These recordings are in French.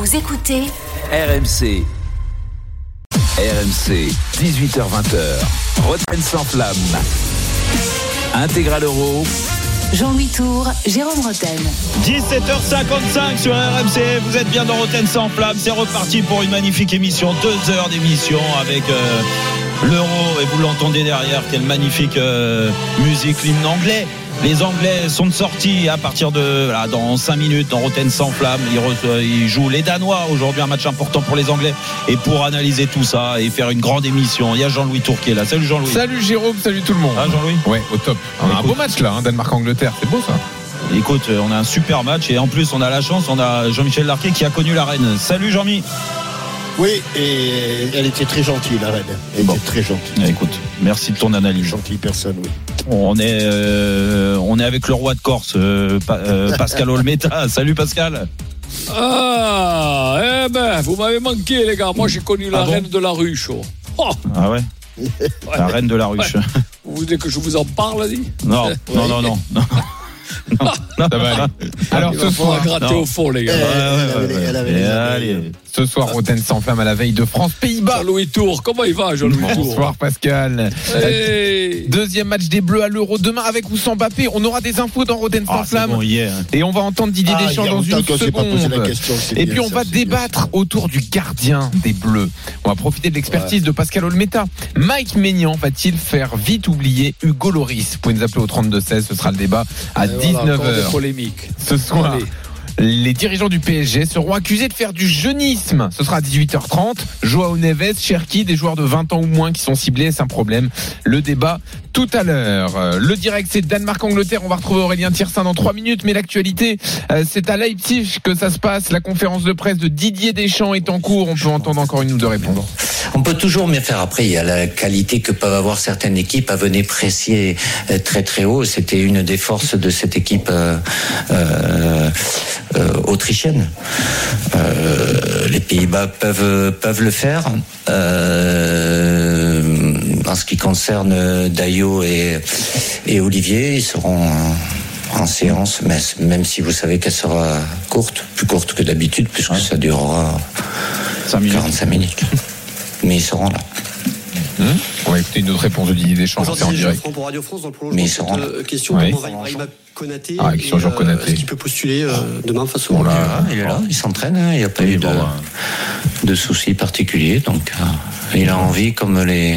Vous écoutez RMC. RMC, 18h-20h. Roten sans flamme. Intégral Euro. Jean-Louis Tour, Jérôme Roten. 17h55 sur RMC, vous êtes bien dans Roten sans flamme, c'est reparti pour une magnifique émission, 2 heures d'émission avec l'Euro, et vous l'entendez derrière, quelle magnifique musique, l'hymne anglais. Les Anglais sont sortis à partir de dans 5 minutes dans Roten sans flamme. Ils jouent les Danois aujourd'hui, un match important pour les Anglais. Et pour analyser tout ça et faire une grande émission, il y a Jean-Louis Tour qui est là. Salut Jean-Louis. Salut Jérôme, salut tout le monde. Ah Jean-Louis. Ouais, au top. Un beau match là, Danemark-Angleterre, c'est beau ça. Écoute, on a un super match et en plus on a la chance, on a Jean-Michel Larquet qui a connu la reine. Salut Jean-Mi. Oui, et elle était très gentille, la reine. Elle était très gentille. Écoute, merci de ton analyse. Gentille personne, oui. On est avec le roi de Corse, Pascal Olmeta. Salut Pascal. Ah, vous m'avez manqué les gars. Moi j'ai connu la reine de la ruche. Oh. Ah ouais. La reine de la ruche. Ouais. Vous voulez que je vous en parle, dit ? Non. Ça va aller. Alors ce soir, gratter au fond les gars. Elle avait ce soir, Roten sans flamme à la veille de France-Pays-Bas. Jean-Louis Tour, comment il va Jean-Louis Tour ? Bonsoir Pascal. Hey. Deuxième match des Bleus à l'Euro demain avec ou sans Mbappé. On aura des infos dans Roten sans flamme. Bon, et on va entendre Didier Deschamps dans une seconde. Et puis on va débattre autour du gardien des Bleus. On va profiter de l'expertise de Pascal Olmeta. Mike Maignan va-t-il faire vite oublier Hugo Lloris ? Vous pouvez nous appeler au 32-16, ce sera le débat à 19h. Ce soir. Allez. Les dirigeants du PSG seront accusés de faire du jeunisme. Ce sera à 18h30. Joao Neves, Cherki, des joueurs de 20 ans ou moins qui sont ciblés, c'est un problème. Le débat tout à l'heure. Le direct, c'est Danemark-Angleterre. On va retrouver Aurélien Thirsin dans 3 minutes. Mais l'actualité, c'est à Leipzig que ça se passe. La conférence de presse de Didier Deschamps est en cours. On peut entendre encore une ou deux répondre. On peut toujours mieux faire. Après, il y a la qualité que peuvent avoir certaines équipes à venir presser très très haut. C'était une des forces de cette équipe autrichienne. Les Pays-Bas peuvent le faire. En ce qui concerne Dayo et Olivier, ils seront en séance, mais même si vous savez qu'elle sera courte, plus courte que d'habitude, puisque ça durera 45 minutes. Mais ils seront là. On va écouter une autre réponse de Didier Deschamps. C'est en direct. Pour Radio France, dans le prolongement Mais de ils seront là. question, Oui. comment Ibrahima Konaté, question sur Konaté. est-ce qu'il peut postuler demain face au Il est là, il s'entraîne, il n'y a pas eu de soucis particuliers, donc il a envie, comme les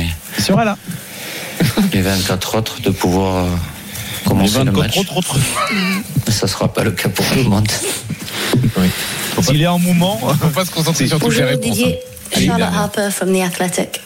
24 autres, de pouvoir commencer le match. Mais ça ne sera pas le cas pour tout le monde. Oui. S'il est en mouvement, on va pas se concentrer sur toutes les Bonjour réponses. Didier, Charlotte Harper from The Athletic.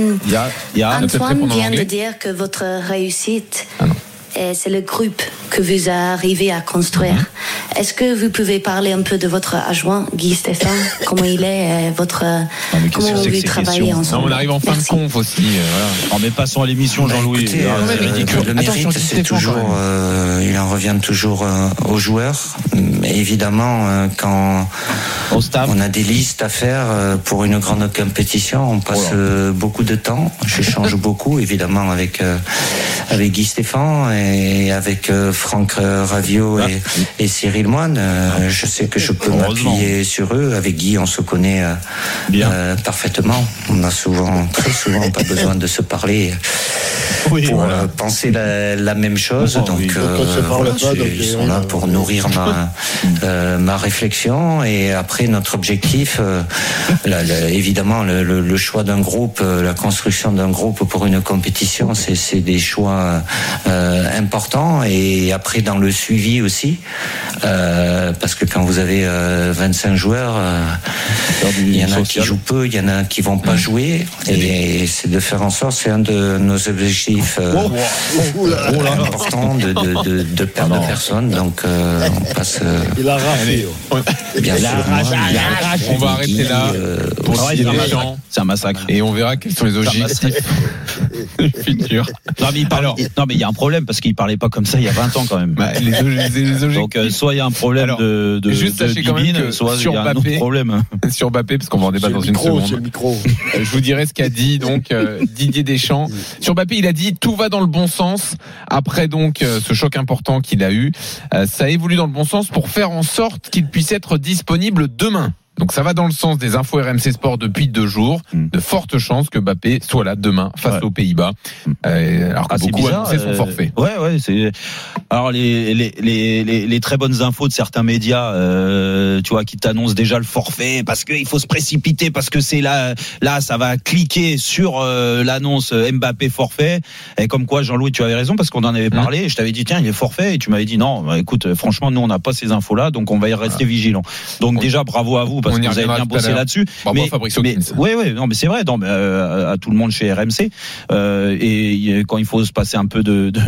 Antoine vient de dire que votre réussite, c'est le groupe que vous arrivez à construire. Est-ce que vous pouvez parler un peu de votre adjoint, Guy Stéphane, comment il est, comment vous travaillez ensemble? On arrive en fin de conf aussi. On met passons à l'émission, Jean-Louis. Écoutez, le mérite, c'est toujours, il en revient toujours aux joueurs. Mais évidemment, quand on a des listes à faire pour une grande compétition, on passe beaucoup de temps. J'échange beaucoup, évidemment, avec Guy Stéphane et avec Franck Raviot et Cyril Moine. Je sais que je peux m'appuyer sur eux. Avec Guy, on se connaît parfaitement. On a très souvent pas besoin de se parler pour penser la même chose. Donc, ils sont là pour nourrir ma réflexion. Et après, notre objectif, évidemment, le choix d'un groupe, la construction d'un groupe pour une compétition, c'est des choix importants. Et après, dans le suivi aussi, parce que quand vous avez 25 joueurs, il y en a qui jouent peu, il y en a qui vont pas jouer, et c'est de faire en sorte, c'est un de nos objectifs importants de perdre personne. Donc on passe. Il a raflé. Bien sûr. On va arrêter là. C'est un massacre. Et on verra quels sont les objectifs futurs. Non mais il y a un problème parce qu'il parlait pas comme ça il y a 20 ans quand même. Les objectifs. Donc soit il y a un problème de juste sachez quand même que soit sur il y a un Mbappé, autre problème. Sur Mbappé, parce qu'on va en débattre dans une seconde. C'est le micro. Je vous dirai ce qu'a dit donc Didier Deschamps. Sur Mbappé, il a dit tout va dans le bon sens. Après donc ce choc important qu'il a eu, ça évolue dans le bon sens pour faire en sorte qu'il puisse être disponible demain. Donc ça va dans le sens des infos RMC Sport depuis 2 jours. De fortes chances que Mbappé soit là demain face aux Pays-Bas. Alors que beaucoup annonçaient son forfait. Ouais, c'est. Alors les très bonnes infos de certains médias, tu vois, qui t'annoncent déjà le forfait parce qu'il faut se précipiter parce que c'est là ça va cliquer sur l'annonce Mbappé forfait. Et comme quoi, Jean-Louis, tu avais raison parce qu'on en avait parlé. Et je t'avais dit tiens, il est forfait et tu m'avais dit non. Bah, écoute, franchement, nous on n'a pas ces infos-là, donc on va y rester vigilant. Donc déjà bravo à vous parce que vous avez bien bossé là-dessus. Mais non, mais c'est vrai. Non, mais à tout le monde chez RMC. Et quand il faut se passer un peu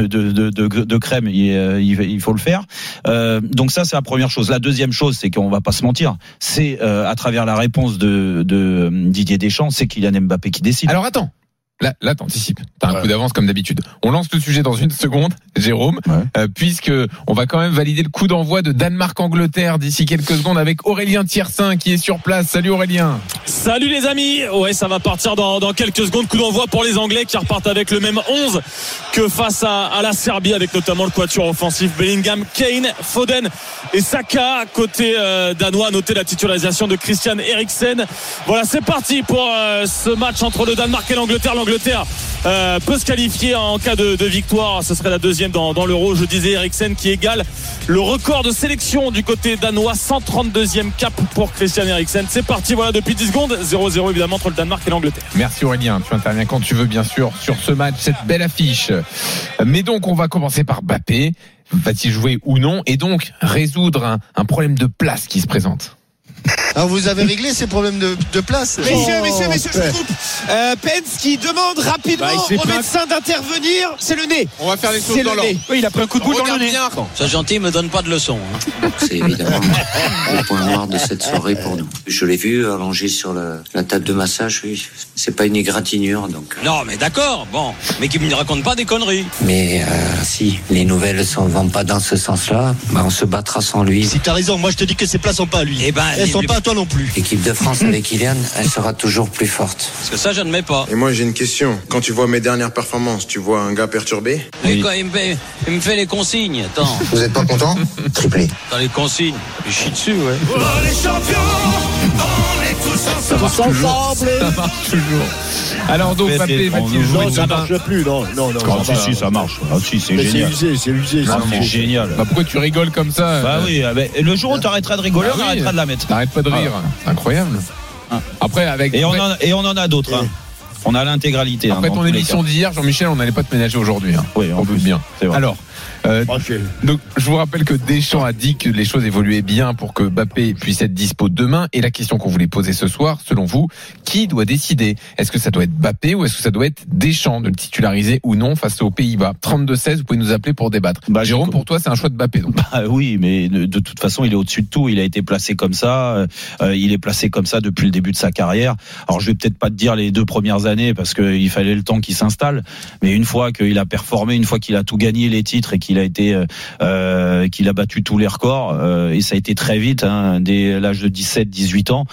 de crème, il faut le faire. Donc ça, c'est la première chose. La deuxième chose, c'est qu'on va pas se mentir. C'est à travers la réponse de Didier Deschamps, c'est Kylian Mbappé qui décide. Alors attends. Là, t'anticipes. T'as un coup d'avance comme d'habitude. On lance le sujet dans une seconde, Jérôme, puisque on va quand même valider le coup d'envoi de Danemark-Angleterre d'ici quelques secondes avec Aurélien Thiersin qui est sur place. Salut Aurélien. Salut les amis. Ouais, ça va partir dans quelques secondes. Coup d'envoi pour les Anglais qui repartent avec le même 11 que face à la Serbie, avec notamment le quatuor offensif Bellingham, Kane, Foden et Saka. Côté danois, notez la titularisation de Christian Eriksen. Voilà, c'est parti pour ce match entre le Danemark et l'Angleterre. L'Angleterre peut se qualifier en cas de victoire. Ce serait la deuxième dans l'Euro. Je disais Eriksen qui égale le record de sélection du côté danois. 132e cap pour Christian Eriksen. C'est parti, voilà, depuis 10 secondes. 0-0 évidemment entre le Danemark et l'Angleterre. Merci Aurélien, tu interviens quand tu veux bien sûr sur ce match, cette belle affiche. Mais donc on va commencer par Mbappé. Va-t-il jouer ou non? Et donc résoudre un problème de place qui se présente. Alors vous avez réglé ces problèmes de place. Messieurs, je coupe. Pence qui demande rapidement au médecin d'intervenir. C'est le nez. On va faire les choses dans l'ordre. Oui, il a pris un coup de boule dans le nez. Sois gentil, me donne pas de leçons. C'est évidemment le point noir de cette soirée pour nous. Je l'ai vu allongé sur la table de massage. Oui, c'est pas une égratignure donc. Non, mais d'accord. Bon, mais qui me raconte pas des conneries. Mais si les nouvelles ne vont pas dans ce sens-là, on se battra sans lui. Si t'as raison, moi je te dis que ces places sont pas à lui. Eh ben, elles sont pas à toi non plus. L'équipe de France avec Kylian, elle sera toujours plus forte. Parce que ça, je n'admets pas. Et moi, j'ai une question. Quand tu vois mes dernières performances, tu vois un gars perturbé? Oui. Quoi, il me fait les consignes. Attends. Vous êtes pas content? Triplé. Dans les consignes. Je chie dessus, ouais. Oh, les champions, on est tous ensemble. Ça marche toujours. Alors donc, Mbappé va-t-il jouer? Non, ça marche plus. Non. Si, ça marche. Ah, si, c'est génial. C'est usé. C'est génial. Pourquoi tu rigoles comme ça? Bah oui, le jour où tu arrêteras de rigoler, on arrêtera de la mettre. T'arrêtes pas de rire. C'est incroyable. Après, et on en a d'autres. On a l'intégralité. Après ton émission d'hier, Jean-Michel, on n'allait pas te ménager aujourd'hui. Oui, on veut bien. Alors. Donc, je vous rappelle que Deschamps a dit que les choses évoluaient bien pour que Mbappé puisse être dispo demain. Et la question qu'on voulait poser ce soir, selon vous, qui doit décider? Est-ce que ça doit être Mbappé ou est-ce que ça doit être Deschamps de le titulariser ou non face aux Pays-Bas? 32-16, vous pouvez nous appeler pour débattre. Jérôme, pour toi, c'est un choix de Mbappé. Donc. Oui, mais de toute façon, il est au-dessus de tout. Il a été placé comme ça. Il est placé comme ça depuis le début de sa carrière. Alors, je vais peut-être pas te dire les 2 premières années parce qu'il fallait le temps qu'il s'installe. Mais une fois qu'il a performé, une fois qu'il a tout gagné les titres et qu'il a été qu'il a battu tous les records et ça a été très vite dès l'âge de 17-18 ans.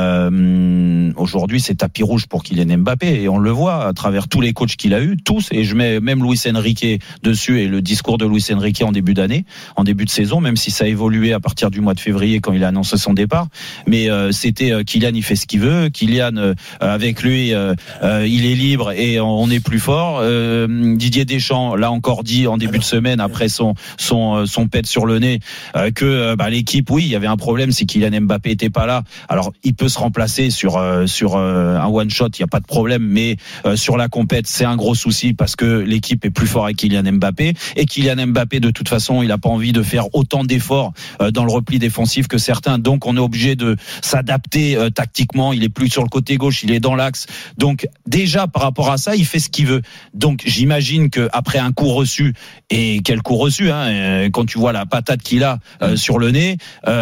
Aujourd'hui, c'est tapis rouge pour Kylian Mbappé et on le voit à travers tous les coachs qu'il a eu, tous, et je mets même Luis Enrique dessus et le discours de Luis Enrique en début d'année, en début de saison, même si ça a évolué à partir du mois de février quand il a annoncé son départ, mais c'était Kylian, il fait ce qu'il veut, Kylian avec lui il est libre et on est plus fort. Didier Deschamps l'a encore dit en début de semaine après son pet sur le nez que l'équipe, oui, il y avait un problème, c'est Kylian Mbappé était pas là. Alors il peut se remplacer sur un one shot, il y a pas de problème, mais sur la compète, c'est un gros souci parce que l'équipe est plus fort avec Kylian Mbappé et Kylian Mbappé de toute façon, il a pas envie de faire autant d'efforts dans le repli défensif que certains. Donc on est obligé de s'adapter tactiquement, il est plus sur le côté gauche, il est dans l'axe. Donc déjà par rapport à ça, il fait ce qu'il veut. Donc j'imagine que après un coup reçu, et quel coup reçu quand tu vois la patate qu'il a sur le nez,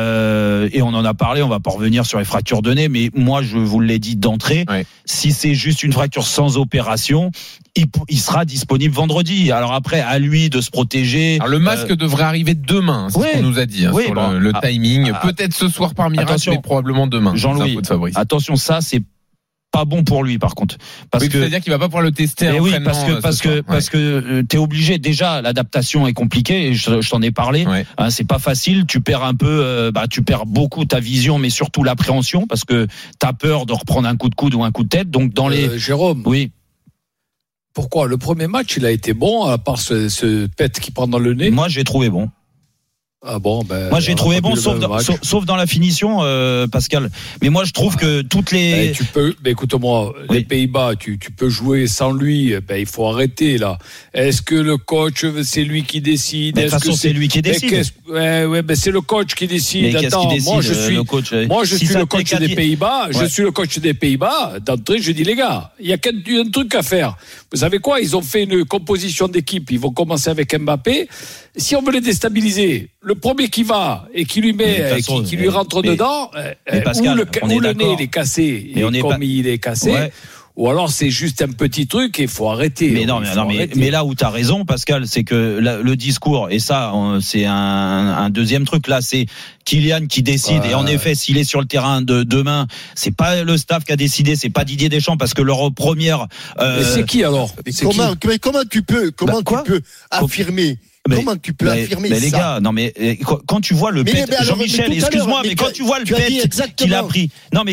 et on en a parlé, on va pas revenir sur les fractures de nez, mais moi je vous l'ai dit d'entrée, si c'est juste une fracture sans opération, il sera disponible vendredi. Alors après, à lui de se protéger. Alors le masque devrait arriver demain, c'est ce qu'on nous a dit sur le timing. Peut-être ce soir par miracle, mais probablement demain. Jean-Louis, attention, ça c'est pas bon pour lui par contre, parce que c'est-à-dire qu'il va pas pouvoir le tester. Oui, parce que t'es obligé, déjà l'adaptation est compliquée et je t'en ai parlé. Ouais. Hein, c'est pas facile, tu perds un peu, tu perds beaucoup ta vision, mais surtout l'appréhension parce que t'as peur de reprendre un coup de coude ou un coup de tête. Donc dans les Jérôme. Oui. Pourquoi le premier match il a été bon à part ce pet qui prend dans le nez? Moi j'ai trouvé bon. Ah bon, moi j'ai trouvé bon sauf dans la finition, Pascal. Mais moi je trouve que toutes les tu peux, écoute-moi, les Pays-Bas, tu peux jouer sans lui. Il faut arrêter là. Est-ce que le coach c'est lui qui décide? De toute façon c'est lui qui décide. C'est le coach qui décide. Mais Attends, qui décide, moi je suis le coach des Pays-Bas. Je suis le coach des Pays-Bas. D'entrée, je dis les gars, il y a un truc à faire. Vous savez quoi? Ils ont fait une composition d'équipe. Ils vont commencer avec Mbappé. Si on veut les déstabiliser, le premier qui va et qui lui met, qui lui rentre dedans, Pascal, ou le nez il est cassé, il est cassé. Ouais. Ou alors c'est juste un petit truc et il faut arrêter. Mais là où tu as raison, Pascal, c'est que le discours, et ça c'est un deuxième truc là, c'est Kylian qui décide. Et en effet, s'il est sur le terrain de demain, c'est pas le staff qui a décidé, c'est pas Didier Deschamps, parce que leur première. Mais c'est qui alors? Comment tu peux affirmer? Comment tu peux affirmer ça? Les gars, non mais quand tu vois le pet, Jean-Michel, excuse-moi, mais quand tu vois le pet qu'il a pris,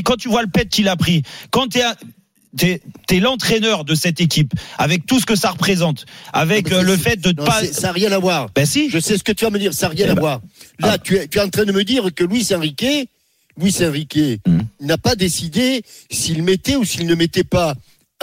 quand t'es l'entraîneur de cette équipe, avec tout ce que ça représente, avec le fait de pas. Ça n'a rien à voir. Ben si. Je sais ce que tu vas me dire, ça n'a rien à voir. Là, tu es en train de me dire que Luis Enrique n'a pas décidé s'il mettait ou s'il ne mettait pas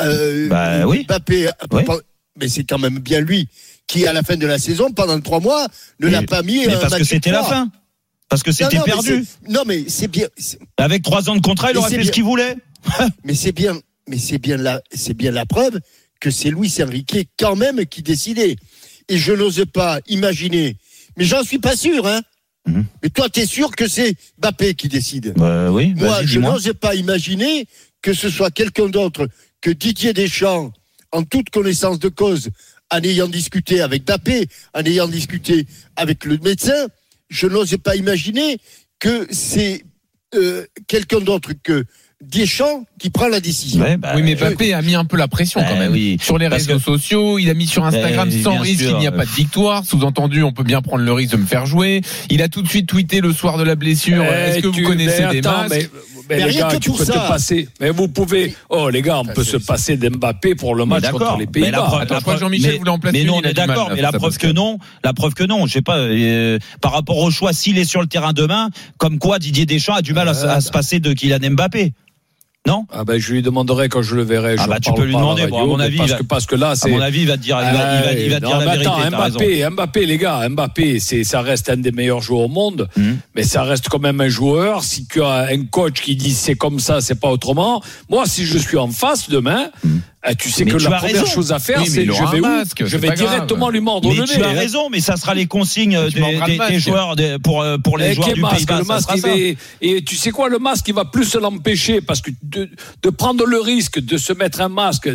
Mbappé. Oui. Mais c'est quand même bien lui qui, à la fin de la saison, pendant 3 mois, ne l'a pas mis. Mais parce que c'était la fin. Parce que c'était perdu. Mais c'est bien. Avec 3 ans de contrat, il aurait fait ce qu'il voulait. Mais c'est bien la preuve que c'est Luis Enrique quand même qui décidait. Et je n'ose pas imaginer. Mais j'en suis pas sûr, hein. Mais toi, t'es sûr que c'est Mbappé qui décide? Oui. Moi, je n'ose pas imaginer que ce soit quelqu'un d'autre que Didier Deschamps, en toute connaissance de cause, en ayant discuté avec Mbappé, en ayant discuté avec le médecin, je n'ose pas imaginer que c'est quelqu'un d'autre que Deschamps qui prend la décision. Oui, mais Mbappé a mis un peu la pression quand même. Oui. Sur les réseaux sociaux, il a mis sur Instagram sans risque, il n'y a pas de victoire. Sous-entendu, on peut bien prendre le risque de me faire jouer. Il a tout de suite tweeté le soir de la blessure. Est-ce que vous connaissez des masques? Mais les gars, tu peux te passer. Mais vous pouvez. Oh, les gars, on peut se passer d'Mbappé pour le match contre les Pays-Bas. Je crois que Jean-Michel voulait en placer. Mais non, on est d'accord. Mais la preuve que non. Je sais pas. Par rapport au choix, s'il est sur le terrain demain, comme quoi Didier Deschamps a du mal à se passer de Kylian Mbappé. Non? Je lui demanderai quand je le verrai. Tu peux lui demander. À mon avis, parce que là, c'est. À mon avis, il va te dire, il va dire la vérité. Mbappé, les gars, Mbappé, ça reste un des meilleurs joueurs au monde, mais ça reste quand même un joueur. Si tu as un coach qui dit c'est comme ça, c'est pas autrement. Moi, si je suis en face demain, tu sais que la première chose à faire, c'est je vais directement lui mordre le nez. Tu as raison, mais ça sera les consignes des joueurs pour les joueurs du Pays-Bas. Le masque, et tu sais quoi, le masque, il va plus l'empêcher parce que de prendre le risque de se mettre un masque,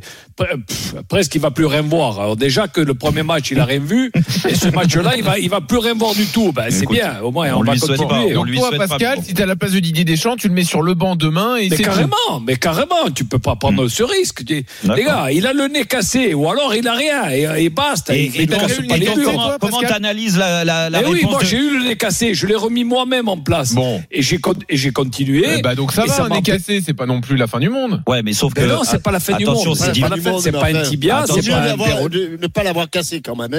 presque il va plus rien voir. Alors déjà que le premier match, il a rien vu, et ce match-là, il va plus rien voir du tout. C'est bien, au moins on va continuer. Donc toi, Pascal, si t'es à la place de Didier Deschamps, tu le mets sur le banc demain et mais carrément, tu peux pas prendre ce risque. Les gars, il a le nez cassé, ou alors il a rien, et basta. Comment t'analyses la réponse? Oui, moi j'ai eu le nez cassé, je l'ai remis moi-même en place. Bon. Et j'ai continué. Donc ça va, un nez cassé, c'est pas non plus la fin du monde. Ouais, mais sauf que. Non, c'est pas la fin du monde. C'est pas un tibia, c'est pas un verrou. Ne pas l'avoir cassé quand même.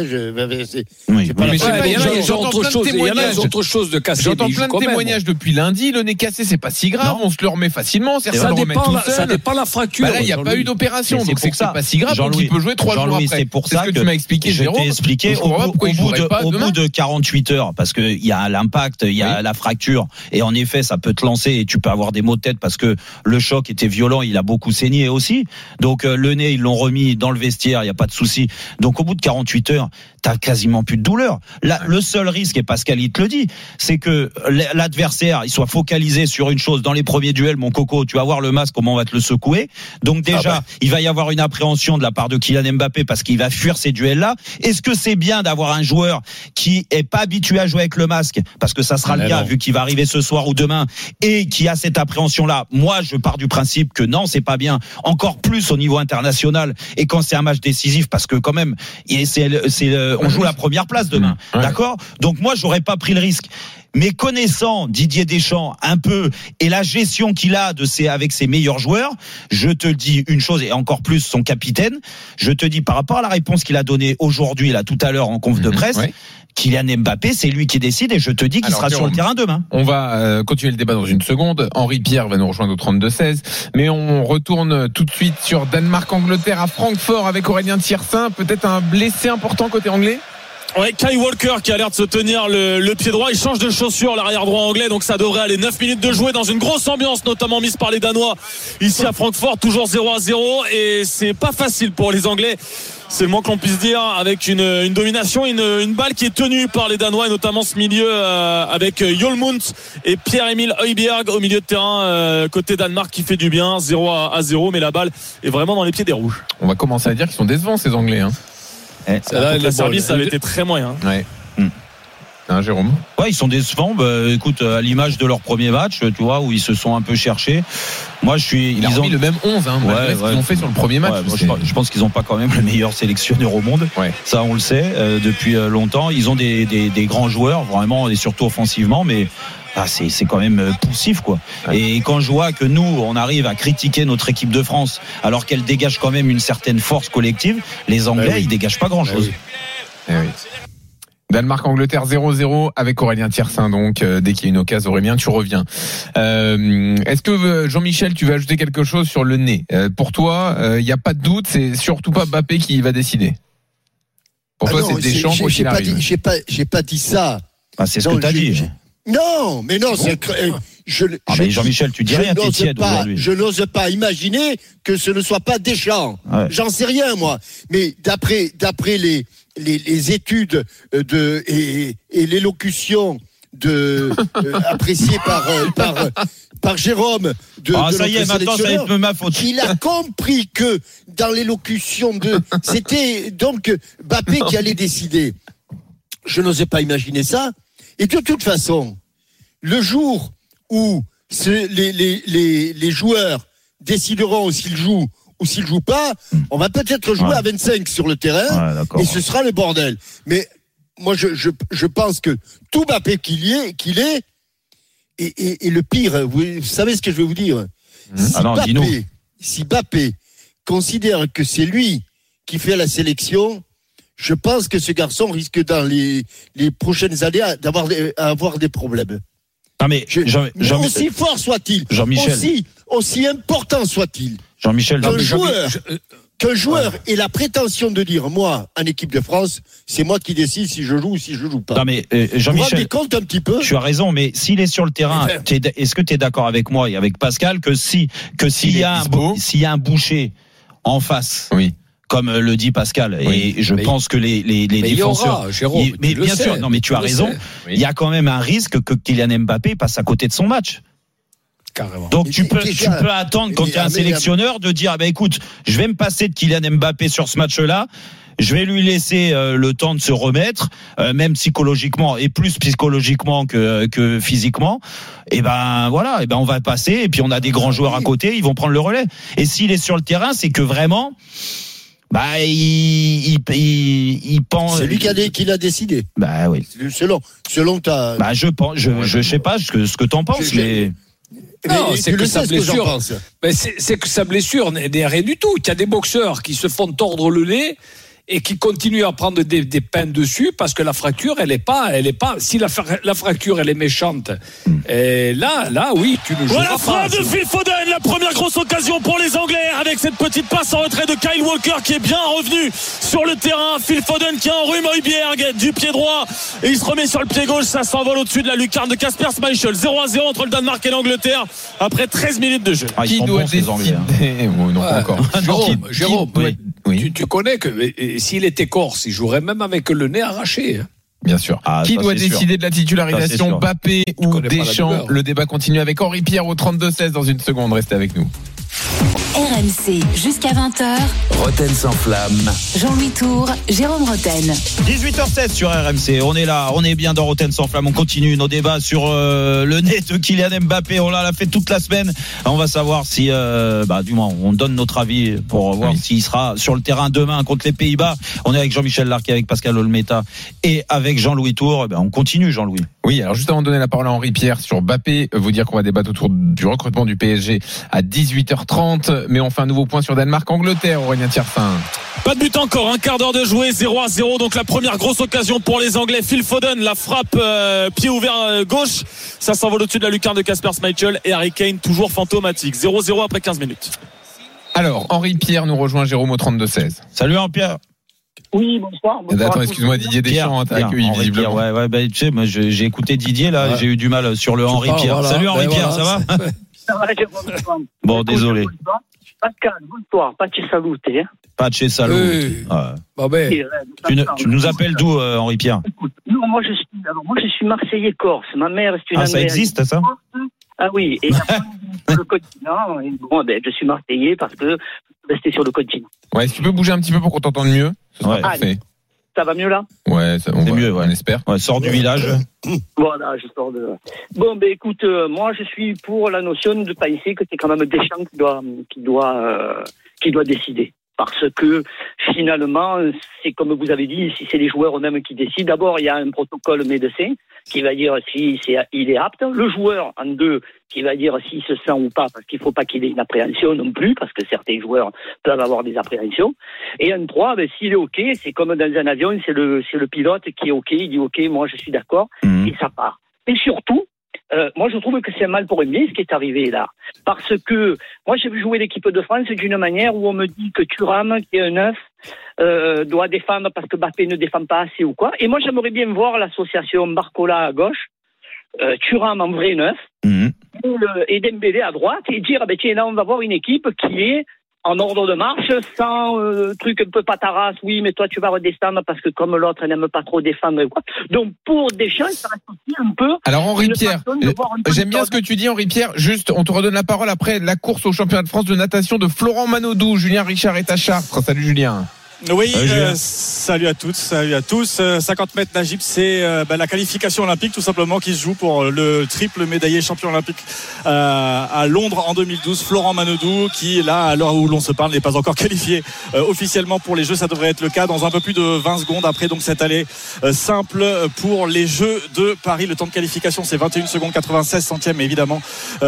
Il y a autre chose de cassé. J'entends plein de témoignages depuis lundi. Le nez cassé, c'est pas si grave. On se le remet facilement. Ça dépend la fracture. Là, il n'y a pas eu d'opération, donc c'est pas si grave. Donc il peut jouer 3 jours après. C'est pour ça que tu m'as expliqué, Jérôme. Je t'ai expliqué au bout de 48 heures, parce que il y a l'impact, il y a la fracture, et en effet, ça peut te lancer et tu peux avoir des maux de tête parce que le choc était violent. Il a beaucoup saigné aussi. Donc le nez, ils l'ont remis dans le vestiaire, il y a pas de souci. Donc au bout de 48 heures, t'as quasiment plus de douleur. Là, le seul risque, et Pascal il te le dit, c'est que l'adversaire il soit focalisé sur une chose. Dans les premiers duels, mon coco, tu vas voir le masque, comment on va te le secouer. Donc déjà, il va y avoir une appréhension de la part de Kylian Mbappé parce qu'il va fuir ces duels-là. Est-ce que c'est bien d'avoir un joueur qui est pas habitué à jouer avec le masque, parce que ça sera le cas vu qu'il va arriver ce soir ou demain, et qui a cette appréhension-là? Moi, je pars du principe que non, c'est pas bien. Encore plus au niveau international et quand c'est un match décisif, parce que quand même, on joue la première place demain, d'accord ? Donc moi, j'aurais pas pris le risque. Mais connaissant Didier Deschamps un peu et la gestion qu'il a avec ses meilleurs joueurs, je te dis une chose, et encore plus son capitaine, je te dis par rapport à la réponse qu'il a donnée aujourd'hui, là, tout à l'heure en conf de presse, Kylian Mbappé, c'est lui qui décide et je te dis qu'il sera sur le terrain demain. On va continuer le débat dans une seconde. Henri Pierre va nous rejoindre au 32-16. Mais on retourne tout de suite sur Danemark-Angleterre à Francfort avec Aurélien Thiersin. Peut-être un blessé important côté anglais ? Ouais, Kyle Walker qui a l'air de se tenir le pied droit. Il change de chaussure, l'arrière droit anglais. Donc ça devrait aller. 9 minutes de jouer dans une grosse ambiance, notamment mise par les Danois ici à Francfort. Toujours 0-0. Et c'est pas facile pour les Anglais. C'est le moins qu'on puisse dire, avec une domination, une balle qui est tenue par les Danois, et notamment ce milieu avec Jolmund et Pierre-Emile Højbjerg au milieu de terrain côté Danemark qui fait du bien. 0-0, mais la balle est vraiment dans les pieds des Rouges. On va commencer à dire qu'ils sont décevants, ces Anglais, hein. La Serbie, ça avait été très moyen. Ouais. Jérôme. Ouais, ils sont décevants. Écoute, à l'image de leur premier match, tu vois, où ils se sont un peu cherchés. Moi, ils ont mis le même 11, malgré ce qu'ils ont fait sur le premier match. Je pense qu'ils n'ont pas quand même le meilleur sélectionneur au monde. Ouais. Ça, on le sait depuis longtemps. Ils ont des grands joueurs, vraiment, et surtout offensivement, mais. C'est quand même poussif, quoi. Ouais. Et quand je vois que nous, on arrive à critiquer notre équipe de France, alors qu'elle dégage quand même une certaine force collective, les Anglais, ils dégagent pas grand-chose. Oui. Danemark-Angleterre 0-0 avec Aurélien Thiersin, donc dès qu'il y a une occasion, Aurélien, tu reviens. Est-ce que Jean-Michel, tu veux ajouter quelque chose sur le nez ? Pour toi, il n'y a pas de doute, c'est surtout pas Mbappé qui va décider. Pour toi, c'est Deschamps quoi qu'il arrive. J'ai pas dit ça. C'est ce que tu as dit. Non, mais non, mais Jean-Michel, tu dis rien, t'es tiède aujourd'hui. Je n'ose pas imaginer que ce ne soit pas Deschamps. Ouais. J'en sais rien, moi. Mais d'après les études et l'élocution appréciée par Jérôme ça y est, maintenant ça va être ma faute. Il a compris que dans l'élocution c'était donc Mbappé qui allait décider. Je n'osais pas imaginer ça. Et de toute façon, le jour où les joueurs décideront s'ils jouent ou s'ils jouent pas, on va peut-être jouer à 25 sur le terrain et ce sera le bordel. Mais moi, je pense que tout Mbappé qu'il est, et le pire, vous savez ce que je vais vous dire. Si Mbappé considère que c'est lui qui fait la sélection, je pense que ce garçon risque dans les prochaines années d'avoir des problèmes. Non mais aussi fort soit-il, aussi important soit-il, Jean-Michel, qu'un joueur ait la prétention de dire moi en équipe de France, c'est moi qui décide si je joue ou si je joue pas. Non mais Jean-Michel, vous rendez compte un petit peu. Tu as raison, mais s'il est sur le terrain, est-ce que tu es d'accord avec moi et avec Pascal que s'il y a un boucher en face, oui, comme le dit Pascal, oui, et je pense que les défenseurs. Jérôme, mais bien sûr, non, mais tu as raison. Oui. Il y a quand même un risque que Kylian Mbappé passe à côté de son match. Carrément. Donc tu peux attendre quand tu es un sélectionneur de dire écoute, je vais me passer de Kylian Mbappé sur ce match-là. Je vais lui laisser le temps de se remettre, même psychologiquement et plus psychologiquement que physiquement. Et ben voilà, on va passer et puis on a des grands joueurs à côté, ils vont prendre le relais. Et s'il est sur le terrain, c'est que vraiment il pense. C'est lui qui l'a décidé. Bah oui. Selon ta. Bah je pense, je sais pas ce que t'en penses, mais. Non, c'est que sa blessure. C'est que sa blessure n'est rien du tout. Il y a des boxeurs qui se font tordre le nez et qui continuent à prendre des pains dessus parce que la fracture, elle est pas. Si la fracture, elle est méchante, et là, oui, tu ne joues voilà pas. Voilà, frappe de Phil Foden, la première grosse occasion pour les Anglais avec cette petite passe en retrait de Kyle Walker qui est bien revenu sur le terrain. Phil Foden qui enrhume Højbjerg du pied droit et il se remet sur le pied gauche. Ça s'envole au-dessus de la lucarne de Kasper Schmeichel. 0-0 entre le Danemark et l'Angleterre après 13 minutes de jeu. Qui doit décider? Non, pas encore. Jérôme, oui. Tu connais que s'il était corse, il jouerait même avec le nez arraché. Bien sûr. Qui doit décider de la titularisation, Mbappé ou Deschamps? Le débat continue avec Henri Pierre au 32-16 dans une seconde. Restez avec nous. RMC jusqu'à 20h. Roten sans flamme. Jean-Louis Tour, Jérôme Roten. 18h07 sur RMC. On est là, on est bien dans Roten sans flamme. On continue nos débats sur le nez de Kylian Mbappé. On l'a fait toute la semaine. On va savoir si, du moins, on donne notre avis pour voir s'il sera sur le terrain demain contre les Pays-Bas. On est avec Jean-Michel Larquet, avec Pascal Olmeta et avec Jean-Louis Tour. On continue, Jean-Louis. Oui, alors juste avant de donner la parole à Henri Pierre sur Mbappé, vous dire qu'on va débattre autour du recrutement du PSG à 18h30. Mais on fait un nouveau point sur Danemark-Angleterre, Aurélien Thiersin. Pas de but encore, un quart d'heure de jouer, 0-0. Donc la première grosse occasion pour les Anglais. Phil Foden, la frappe pied ouvert gauche. Ça s'envole au-dessus de la lucarne de Kasper Schmeichel. Et Harry Kane toujours fantomatique. 0-0 après 15 minutes. Alors, Henri Pierre nous rejoint, Jérôme au 32-16. Salut Henri Pierre. Oui, bonsoir. Attends, excuse-moi, Didier Deschamps t'a accueilli visiblement. Tu sais, moi j'ai écouté Didier là, j'ai eu du mal sur le Henri Pierre. Voilà. Salut Henri Pierre, ça va? Ça va, Jérôme. Bon, désolé. Pascal, bonsoir, Pace Salute. Pace Salute. Tu nous appelles d'où, Henri Pierre? Moi je suis Marseillais Corse. Ma mère est une Anglaise. Ça existe ça? Ah oui, et sur le continent. Je suis Marseillais parce que rester sur le continent. Ouais, est-ce que tu peux bouger un petit peu pour qu'on t'entende mieux? Ce sera parfait. Ça va mieux là? Ouais, c'est mieux, on espère. Ouais, sors du village. Voilà, je sors de là. Bon, écoute, moi je suis pour la notion de penser que c'est quand même Deschamps qui doit décider. Parce que finalement, c'est comme vous avez dit, si c'est les joueurs eux-mêmes qui décident. D'abord, il y a un protocole médecin qui va dire si il est apte. Le joueur, en deux, qui va dire s'il se sent ou pas, parce qu'il ne faut pas qu'il ait une appréhension non plus, parce que certains joueurs peuvent avoir des appréhensions. Et en trois, s'il est OK, c'est comme dans un avion, c'est le pilote qui est OK, il dit OK, moi je suis d'accord, et ça part. Et surtout, moi je trouve que c'est un mal pour un bien ce qui est arrivé là. Parce que moi j'ai vu jouer l'équipe de France d'une manière où on me dit que Thuram, qui est un neuf, doit défendre parce que Mbappé ne défend pas assez ou quoi. Et moi j'aimerais bien voir l'association Barcola à gauche, Thuram en vrai neuf, et Dembélé à droite, et dire tiens là on va voir une équipe qui est en ordre de marche, sans truc un peu pataras, oui, mais toi tu vas redescendre parce que comme l'autre elle n'aime pas trop défendre. Quoi. Donc pour Deschamps, ça reste aussi un peu. Alors Henri Pierre, j'aime bien ce que tu dis Henri Pierre, juste on te redonne la parole après la course au championnat de France de natation de Florent Manodou. Julien Richard est à Chartres. Salut Julien. Oui, salut à toutes, salut à tous. 50 mètres nagib, c'est la qualification olympique tout simplement qui se joue pour le triple médaillé champion olympique à Londres en 2012. Florent Manodou qui, là, à l'heure où l'on se parle, n'est pas encore qualifié officiellement pour les Jeux. Ça devrait être le cas dans un peu plus de 20 secondes après donc cette allée simple pour les Jeux de Paris. Le temps de qualification, c'est 21 secondes 96 centièmes. Mais évidemment,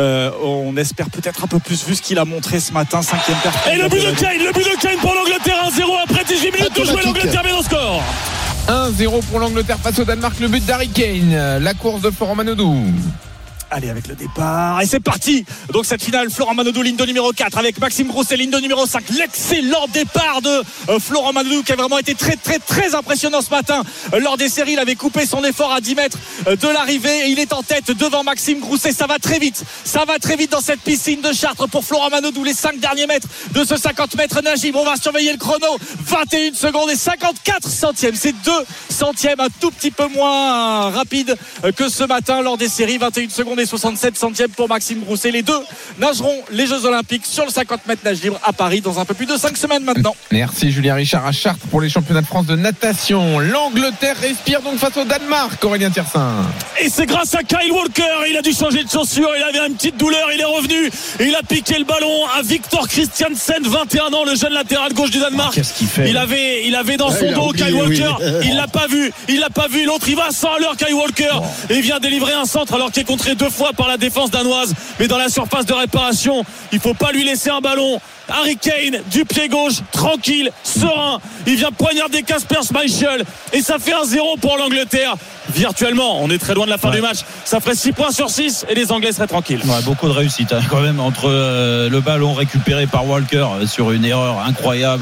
on espère peut-être un peu plus vu ce qu'il a montré ce matin. 5e perte. Et le but de Kane pour l'Angleterre, 1-0 après 18 minutes de jouer. L'Angleterre met dans le score. 1-0 pour l'Angleterre face au Danemark. Le but d'Harry Kane. La course de Florent Manodou. Allez, avec le départ. Et c'est parti. Donc cette finale, Florent Manodou, ligne de numéro 4 avec Maxime Grousset, ligne de numéro 5. L'excellent départ de Florent Manodou qui a vraiment été très très très impressionnant ce matin. Lors des séries, il avait coupé son effort à 10 mètres de l'arrivée et il est en tête devant Maxime Grousset. Ça va très vite dans cette piscine de Chartres pour Florent Manodou. Les 5 derniers mètres de ce 50 mètres nagib. On va surveiller le chrono. 21 secondes et 54 centièmes. C'est 2 centièmes, un tout petit peu moins rapide que ce matin lors des séries. 21 secondes et 67 centièmes pour Maxime Grousset. Les deux nageront les Jeux Olympiques sur le 50 mètres nage libre à Paris dans un peu plus de 5 semaines maintenant. Merci Julien Richard à Chartres pour les championnats de France de natation. L'Angleterre respire donc face au Danemark, Aurélien Thiersin. Et c'est grâce à Kyle Walker. Il a dû changer de chaussure. Il avait une petite douleur. Il est revenu. Et il a piqué le ballon à Victor Christiansen, 21 ans, le jeune latéral gauche du Danemark. Qu'est-ce qu'il fait? Il avait dans son dos Kyle Walker. Il l'a pas vu. L'autre, il va à 100 à l'heure, Kyle Walker. Et il vient délivrer un centre alors qu'il est contré 2 fois par la défense danoise, mais dans la surface de réparation, il faut pas lui laisser un ballon. Harry Kane du pied gauche, tranquille, serein, il vient poignarder Kasper Schmeichel et ça fait 1-0 pour l'Angleterre. Virtuellement, on est très loin de la fin du match. Ça ferait 6 points sur 6 et les Anglais seraient tranquilles. Beaucoup de réussite quand même entre le ballon récupéré par Walker sur une erreur incroyable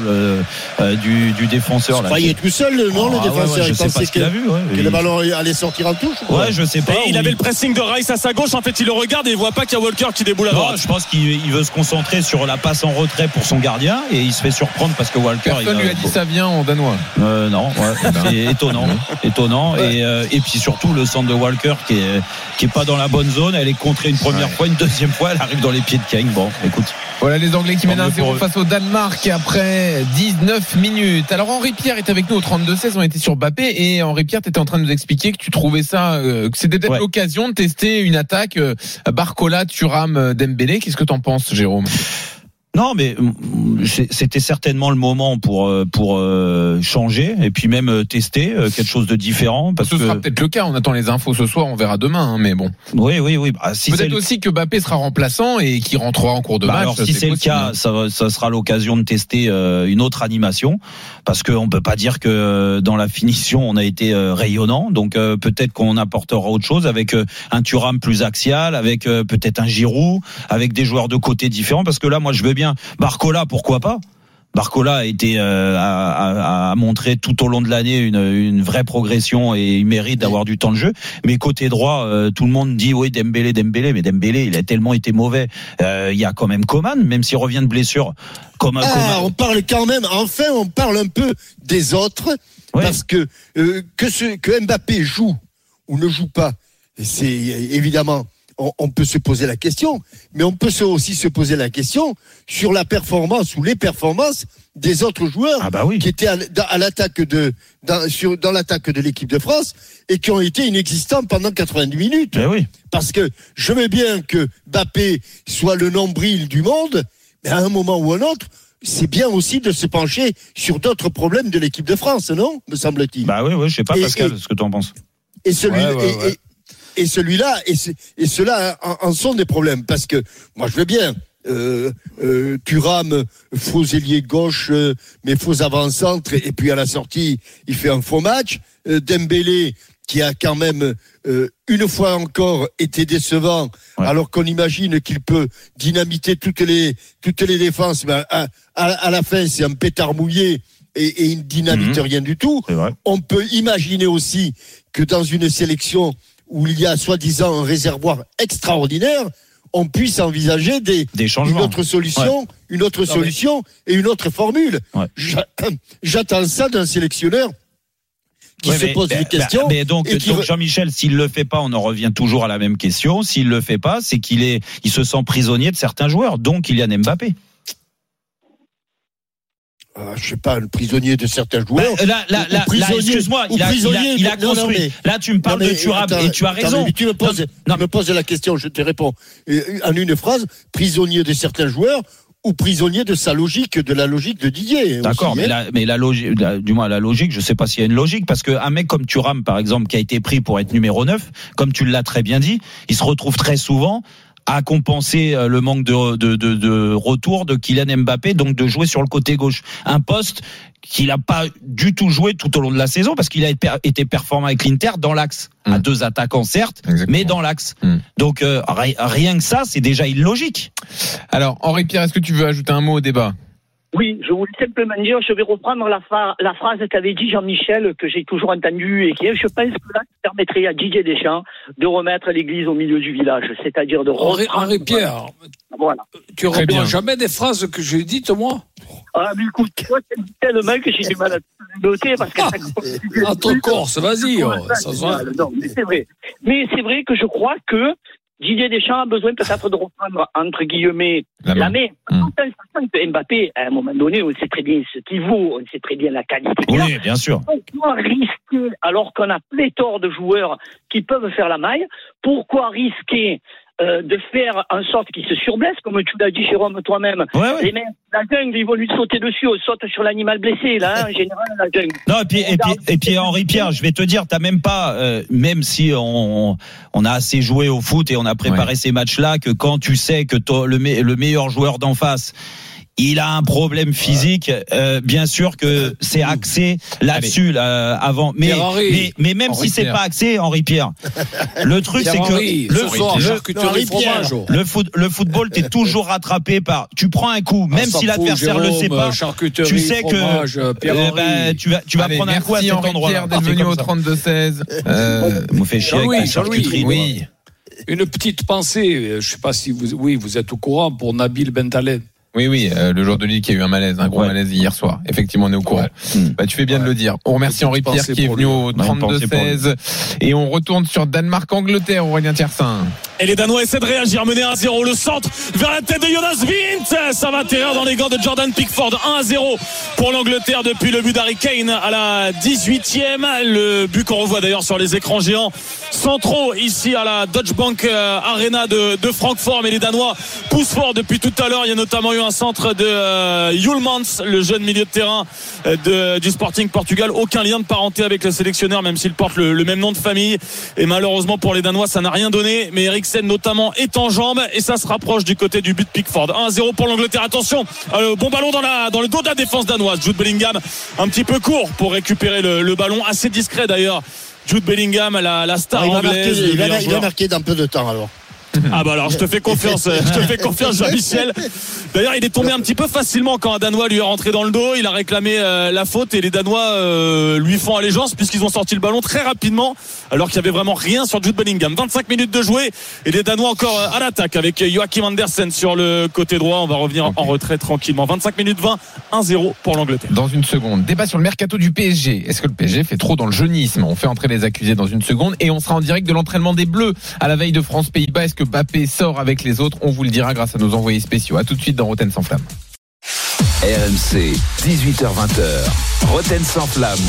du défenseur. Il est tout seul, non, le défenseur. Je sais pas ce qu'il a vu. Que le ballon allait sortir en touche. Ouais, je sais pas. Et il avait le pressing de Rice à sa gauche. En fait, il le regarde et il voit pas qu'il y a Walker qui déboule à droite. Je pense qu'il veut se concentrer sur la passe en retrait pour son gardien et il se fait surprendre parce que Walker. Personne lui a dit ça vient en danois. Non, c'est étonnant. Et et puis surtout le centre de Walker qui est pas dans la bonne zone. Elle est contrée une première fois, une deuxième fois, elle arrive dans les pieds de Kane. Bon, écoute. Voilà les Anglais qui mènent 1-0 face au Danemark après 19 minutes. Alors Henri Pierre est avec nous au 32-16, on était sur Mbappé et Henri Pierre t'étais en train de nous expliquer que tu trouvais ça, que c'était peut-être l'occasion de tester une attaque Barcola, Thuram, Dembélé. Qu'est-ce que t'en penses, Jérôme ? Non, mais c'était certainement le moment pour changer et puis même tester quelque chose de différent. Parce ce sera peut-être le cas. On attend les infos ce soir, on verra demain. Hein, mais bon. Oui. Bah, si peut-être aussi que Mbappé sera remplaçant et qu'il rentrera en cours de match. Alors si c'est le cas, ça sera l'occasion de tester une autre animation, parce qu'on peut pas dire que dans la finition on a été rayonnant. Donc peut-être qu'on apportera autre chose avec un Thuram plus axial, avec peut-être un Giroud, avec des joueurs de côté différents. Parce que là, moi, je veux bien. Barcola, pourquoi pas? Barcola a été a montré tout au long de l'année une vraie progression et il mérite d'avoir du temps de jeu. Mais côté droit, tout le monde dit oui Dembélé, mais Dembélé il a tellement été mauvais. Il y a quand même Coman, même s'il revient de blessure. Coman. On parle quand même. Enfin, on parle un peu des autres parce que Mbappé joue ou ne joue pas, c'est évidemment. On peut se poser la question, mais on peut aussi se poser la question sur la performance ou les performances des autres joueurs qui étaient à l'attaque dans l'attaque de l'équipe de France et qui ont été inexistants pendant 90 minutes. Parce que je veux bien que Mbappé soit le nombril du monde, mais à un moment ou un autre, c'est bien aussi de se pencher sur d'autres problèmes de l'équipe de France, non, me semble-t-il. Bah oui, je sais pas, Pascal, ce que tu en penses. Et celui-là, et ceux-là en sont des problèmes, parce que moi je veux bien Thuram, faux ailier gauche, mais faux avant-centre, et puis à la sortie il fait un faux match. Dembélé qui a quand même une fois encore été décevant, alors qu'on imagine qu'il peut dynamiter toutes les défenses, mais à la fin c'est un pétard mouillé et il ne dynamite rien du tout. On peut imaginer aussi que dans une sélection où il y a soi-disant un réservoir extraordinaire, on puisse envisager des changements, une autre solution et une autre formule. J'attends ça d'un sélectionneur qui se pose des questions. Donc Jean-Michel, s'il le fait pas, on en revient toujours à la même question. S'il le fait pas, c'est il se sent prisonnier de certains joueurs, dont Kylian Mbappé. Je sais pas, le prisonnier de certains joueurs. Là, excuse-moi, il a construit. Là, tu me parles de Thuram et tu as raison. Tu me poses la question, je te réponds en une phrase. Prisonnier de certains joueurs ou prisonnier de sa logique, de la logique de Didier. D'accord, aussi, mais la logique, du moins la logique, je sais pas s'il y a une logique, parce que un mec comme Thuram, par exemple, qui a été pris pour être numéro 9, comme tu l'as très bien dit, il se retrouve très souvent à compenser le manque de retour de Kylian Mbappé, donc de jouer sur le côté gauche. Un poste qu'il n'a pas du tout joué tout au long de la saison, parce qu'il a été performant avec l'Inter dans l'axe, à deux attaquants certes, mais dans l'axe. Donc rien que ça, c'est déjà illogique. Alors Henri Pierre, est-ce que tu veux ajouter un mot au débat ? Oui, je voulais simplement dire, je vais reprendre la phrase qu'avait dit Jean-Michel, que j'ai toujours entendue, et je pense que là, ça permettrait à Didier Deschamps de remettre l'église au milieu du village, c'est-à-dire de Henri Pierre, voilà. Tu ne reprends jamais des phrases que j'ai dites, moi ? Ah, mais écoute, toi, c'est tellement que j'ai du mal à noter, parce que entre Corse, vas-y. Non, mais c'est vrai. Mais c'est vrai que je crois que Didier Deschamps a besoin peut-être de reprendre, entre guillemets, la main. Sachant que Mbappé, à un moment donné, on sait très bien ce qu'il vaut, on sait très bien la qualité qu'il a. Oui, bien sûr. Pourquoi risquer, alors qu'on a pléthore de joueurs qui peuvent faire la maille, pourquoi risquer de faire en sorte qu'il se surblesse, comme tu l'as dit, Jérôme, toi-même. Les mecs, la jungle, ils vont lui sauter dessus, on saute sur l'animal blessé, là, en général, la jungle. Non, et puis Henri Pierre, je vais te dire, t'as même pas, même si on a assez joué au foot et on a préparé ces matchs-là, que quand tu sais que le meilleur joueur d'en face, il a un problème physique, bien sûr que c'est axé là-dessus avant, mais même si c'est pas axé, Henri Pierre, le truc c'est que le football t'es toujours rattrapé par, tu prends un coup, même si l'adversaire le sait pas, tu sais que tu vas prendre un coup à cet endroit-là. Pierre devenu au 32-16, me fait chier avec la charcuterie. Une petite pensée, je sais pas si vous êtes au courant, pour Nabil Bentaleb. Oui, le joueur de Lille qui a eu un malaise, un gros malaise hier soir. Effectivement, on est au courant. Tu fais bien de le dire. On remercie Henri Pierre qui est venu au 32-16 et on retourne sur Danemark-Angleterre, Aurélien Tiersin. Et les Danois essaient de réagir, mener 1-0, le centre vers la tête de Jonas Wind, ça va atterrir dans les gants de Jordan Pickford. 1-0 pour l'Angleterre depuis le but d'Harry Kane à la 18e, le but qu'on revoit d'ailleurs sur les écrans géants centraux ici à la Deutsche Bank Arena de Francfort. Mais les Danois poussent fort depuis tout à l'heure. Il y a notamment eu un centre de Hjulmans, le jeune milieu de terrain du Sporting Portugal. Aucun lien de parenté avec le sélectionneur, même s'il porte le même nom de famille. Et malheureusement pour les Danois, ça n'a rien donné. Mais Eriksen notamment est en jambes et ça se rapproche du côté du but de Pickford. 1-0 pour l'Angleterre. Attention, bon ballon dans le dos de la défense danoise. Jude Bellingham un petit peu court pour récupérer le ballon, assez discret d'ailleurs. Jude Bellingham, la star anglaise. Il va marquer dans peu de temps alors. Ah bah alors je te fais confiance Jean-Michel. D'ailleurs il est tombé un petit peu facilement quand un Danois lui est rentré dans le dos. Il a réclamé la faute et les Danois lui font allégeance puisqu'ils ont sorti le ballon très rapidement alors qu'il n'y avait vraiment rien sur Jude Bellingham. 25 minutes de jouer et les Danois encore à l'attaque avec Joachim Andersen sur le côté droit. On va revenir en retrait tranquillement. 25 minutes 20, 1-0 pour l'Angleterre. Dans une seconde, débat sur le mercato du PSG. Est-ce que le PSG fait trop dans le jeunisme? On fait entrer les accusés dans une seconde et on sera en direct de l'entraînement des Bleus à la veille de France-Pays-Bas. Est-ce que Mbappé sort avec les autres? On vous le dira grâce à nos envoyés spéciaux. À tout de suite dans Roten sans flamme. RMC, 18h-20h. Roten sans flamme.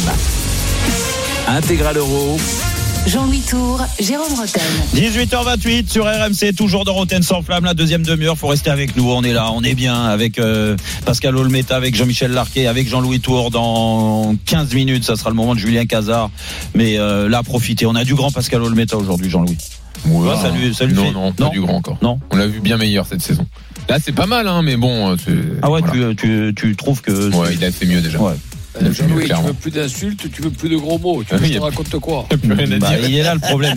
Intégral Euro. Jean-Louis Tour, Jérôme Roten. 18h28 sur RMC, toujours dans Roten sans flamme, la deuxième demi-heure. Faut rester avec nous, on est là, on est bien avec Pascal Olmeta, avec Jean-Michel Larquet, avec Jean-Louis Tour. Dans 15 minutes, ça sera le moment de Julien Cazard. Mais là, profitez. On a du grand Pascal Olmeta aujourd'hui, Jean-Louis. Ouais, ça lui fait... non, pas du grand encore. Non. On l'a vu bien meilleur cette saison. Là, c'est pas mal, mais bon. Ah ouais, voilà. tu trouves que. Ouais, il a fait mieux déjà. Ouais. Jean-Louis, tu veux plus d'insultes, tu veux plus de gros mots. Tu veux que je te raconte quoi? Il est là le problème.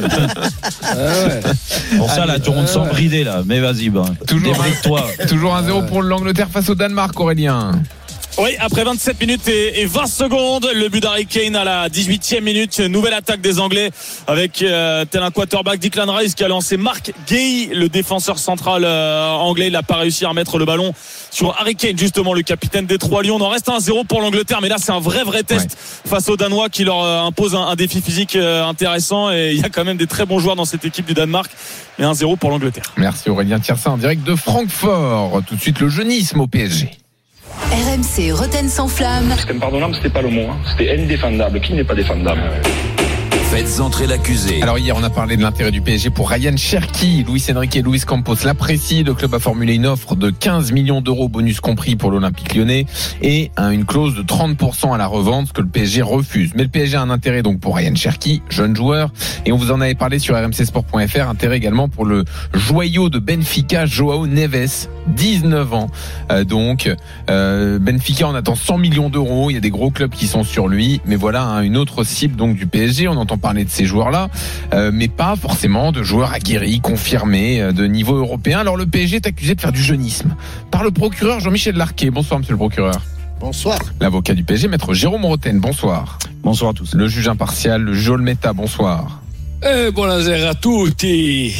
Pour ça, là, on te sent bridé, là. Mais vas-y, débride-toi. Toujours 1-0 pour l'Angleterre face au Danemark, Aurélien. Oui, après 27 minutes et 20 secondes, le but d'Harry Kane à la 18e minute, nouvelle attaque des Anglais avec tel un quarterback Declan Rice qui a lancé Mark Gay, le défenseur central anglais. Il n'a pas réussi à remettre le ballon sur Harry Kane, justement le capitaine des Trois Lions. On en reste 1-0 pour l'Angleterre, mais là c'est un vrai test face aux Danois qui leur impose un défi physique intéressant et il y a quand même des très bons joueurs dans cette équipe du Danemark. Mais 1-0 pour l'Angleterre. Merci Aurélien Tiersin en direct de Francfort. Tout de suite le jeunisme au PSG. RMC Roten sans flamme. C'était impardonnable, c'était pas le mot. C'était indéfendable. Qui n'est pas défendable? Faites entrer l'accusé. Alors hier on a parlé de l'intérêt du PSG pour Ryan Cherki. Luis Enrique et Luis Campos l'apprécient. Le club a formulé une offre de 15 millions d'euros bonus compris pour l'Olympique Lyonnais et une clause de 30% à la revente, ce que le PSG refuse. Mais le PSG a un intérêt donc pour Ryan Cherki, jeune joueur, et on vous en avait parlé sur rmcsport.fr. Intérêt également pour le joyau de Benfica, Joao Neves, 19 ans. Benfica en attend 100 millions d'euros. Il y a des gros clubs qui sont sur lui, mais voilà une autre cible donc du PSG. On entend parler de ces joueurs-là, mais pas forcément de joueurs aguerris, confirmés, de niveau européen. Alors le PSG est accusé de faire du jeunisme par le procureur Jean-Michel Larquet. Bonsoir monsieur le procureur. Bonsoir. L'avocat du PSG, maître Jérôme Roten. Bonsoir. Bonsoir à tous. Le juge impartial, le juge Olmeta. Bonsoir. Buonasera a tutti.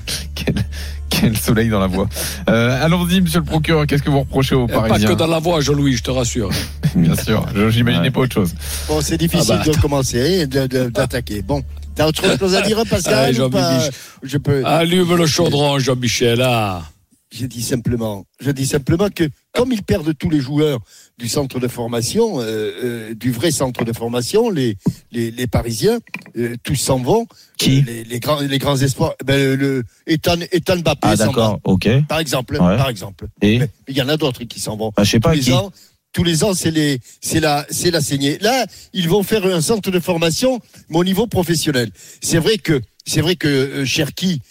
Quel soleil dans la voix. Allons-y, monsieur le procureur, qu'est-ce que vous reprochez aux Parisiens? Pas que dans la voix, Jean-Louis, je te rassure. Bien sûr, j'imaginais pas autre chose. Bon, c'est difficile de commencer, d'attaquer. Bon, t'as autre chose à dire, Pascal? Je peux. Allume le chaudron, Jean-Michel. Je dis simplement que comme ils perdent tous les joueurs du centre de formation, du vrai centre de formation, les Parisiens, tous s'en vont. Qui les grands espoirs. Ethan Mbappé. Ah d'accord, ok. Par exemple. Et il y en a d'autres qui s'en vont. Je sais pas qui. Tous les ans, c'est la saignée. Là, ils vont faire un centre de formation, mais au niveau professionnel. C'est vrai que Cherki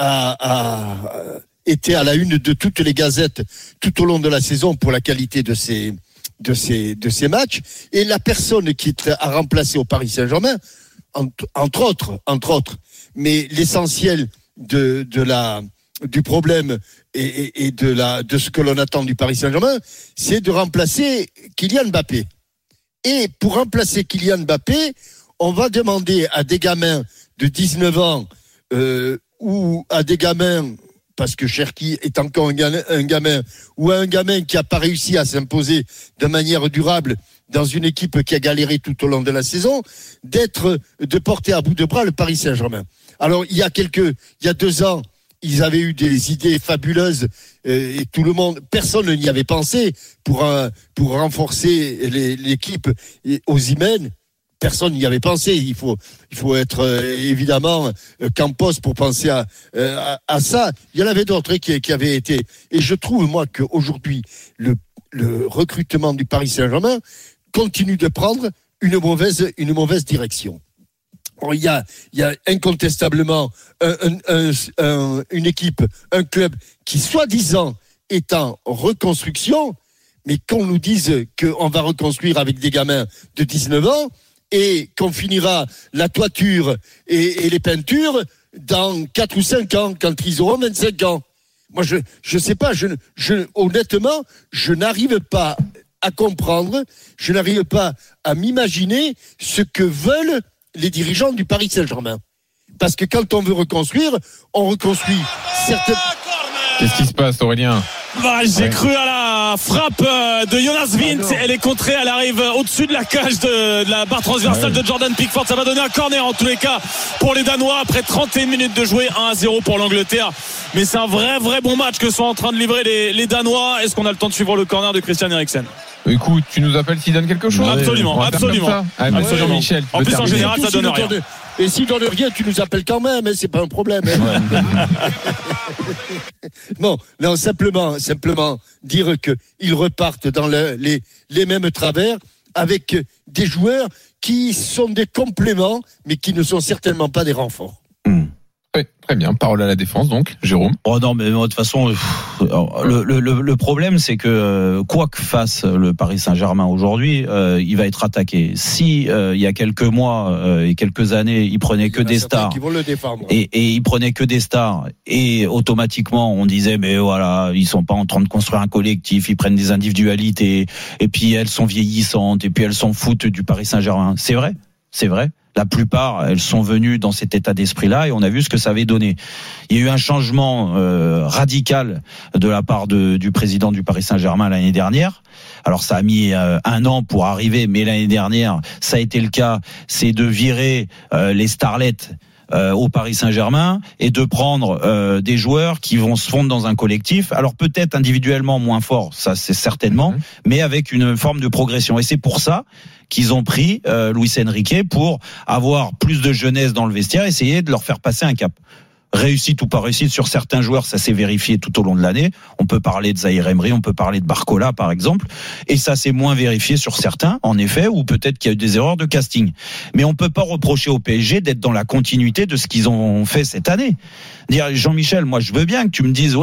a été à la une de toutes les gazettes tout au long de la saison pour la qualité de ses matchs. Et la personne qui a remplacé au Paris Saint-Germain, entre autres, mais l'essentiel du problème et de ce que l'on attend du Paris Saint-Germain, c'est de remplacer Kylian Mbappé. Et pour remplacer Kylian Mbappé, on va demander à des gamins de 19 ans ou à des gamins parce que Cherki est encore un gamin ou un gamin qui a pas réussi à s'imposer de manière durable dans une équipe qui a galéré tout au long de la saison, de porter à bout de bras le Paris Saint-Germain. Alors, il y a 2 ans, ils avaient eu des idées fabuleuses et tout le monde, personne n'y avait pensé pour renforcer l'équipe aux Osimhen. Personne n'y avait pensé. Il faut être évidemment Campos pour penser à ça. Il y en avait d'autres qui avaient été. Et je trouve moi qu'aujourd'hui le recrutement du Paris Saint-Germain continue de prendre une mauvaise direction. Bon, il y a incontestablement une équipe, un club qui soi-disant est en reconstruction, mais qu'on nous dise qu'on va reconstruire avec des gamins de 19 ans et qu'on finira la toiture et les peintures dans 4 ou 5 ans, quand ils auront 25 ans. Moi, je sais pas, honnêtement, je n'arrive pas à comprendre, je n'arrive pas à m'imaginer ce que veulent les dirigeants du Paris Saint-Germain. Parce que quand on veut reconstruire, on reconstruit certaines... Qu'est-ce qui se passe, Aurélien ? J'ai cru à la frappe de Jonas Wind. Elle est contrée, elle arrive au-dessus de la cage de la barre transversale de Jordan Pickford. Ça va donner un corner en tous les cas pour les Danois après 31 minutes de jouer, 1-0 pour l'Angleterre. Mais c'est un vrai bon match que sont en train de livrer les Danois. Est-ce qu'on a le temps de suivre le corner de Christian Eriksen ? Écoute, tu nous appelles s'il donne quelque chose. Absolument. Michel, en plus, en général, ça donne rien. Et s'il donne rien, tu nous appelles quand même, hein, c'est pas un problème. Hein. Non, simplement dire qu'ils repartent dans les mêmes travers avec des joueurs qui sont des compléments, mais qui ne sont certainement pas des renforts. Oui, très bien. Parole à la défense, donc, Jérôme. Oh non, mais de toute façon, le problème, c'est que quoi que fasse le Paris Saint-Germain aujourd'hui, il va être attaqué. Si il y a quelques mois et quelques années, il prenait que des stars, et il prenait que des stars, et automatiquement, on disait, mais voilà, ils sont pas en train de construire un collectif, ils prennent des individualités, et puis elles sont vieillissantes, et puis elles s'en foutent du Paris Saint-Germain. C'est vrai. La plupart, elles sont venues dans cet état d'esprit-là et on a vu ce que ça avait donné. Il y a eu un changement radical de la part du président du Paris Saint-Germain l'année dernière. Alors ça a mis 1 an pour arriver, mais l'année dernière, ça a été le cas. C'est de virer les starlettes au Paris Saint-Germain et de prendre des joueurs qui vont se fondre dans un collectif. Alors peut-être individuellement moins fort, ça c'est certainement, mais avec une forme de progression. Et c'est pour ça qu'ils ont pris Luis Enrique pour avoir plus de jeunesse dans le vestiaire, essayer de leur faire passer un cap. Réussite ou pas réussite sur certains joueurs, ça s'est vérifié tout au long de l'année. On peut parler de Zahir Emery, on peut parler de Barcola par exemple, et ça s'est moins vérifié sur certains, en effet, ou peut-être qu'il y a eu des erreurs de casting. Mais on peut pas reprocher au PSG d'être dans la continuité de ce qu'ils ont fait cette année. Dire Jean-Michel, moi je veux bien que tu me dises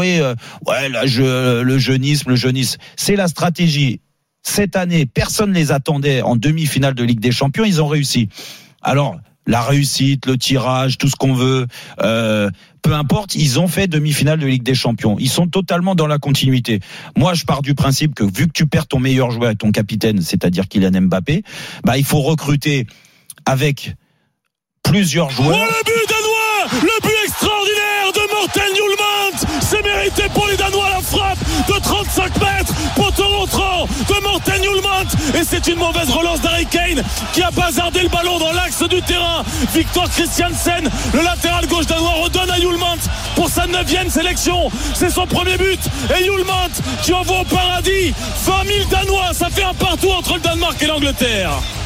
le jeunisme, c'est la stratégie. Cette année, personne ne les attendait en demi-finale de Ligue des Champions, ils ont réussi. Alors, la réussite, le tirage, tout ce qu'on veut, peu importe, ils ont fait demi-finale de Ligue des Champions. Ils sont totalement dans la continuité. Moi, je pars du principe que vu que tu perds ton meilleur joueur et ton capitaine, c'est-à-dire Kylian Mbappé, il faut recruter avec plusieurs joueurs. Oh, le but danois, le but extraordinaire de Morten Hjulmand, c'est mérité pour les Danois, la frappe de 35 mètres, poteau rentrant de Morten Hjulmand, et c'est une mauvaise relance d'Harry Kane qui a bazardé le ballon dans l'axe du terrain. Victor Christiansen, le latéral gauche danois, redonne à Hjulmand pour sa 9e sélection, c'est son premier but, et Hjulmand qui envoie au paradis 20 000 Danois, ça fait un partout entre le Danemark et l'Angleterre.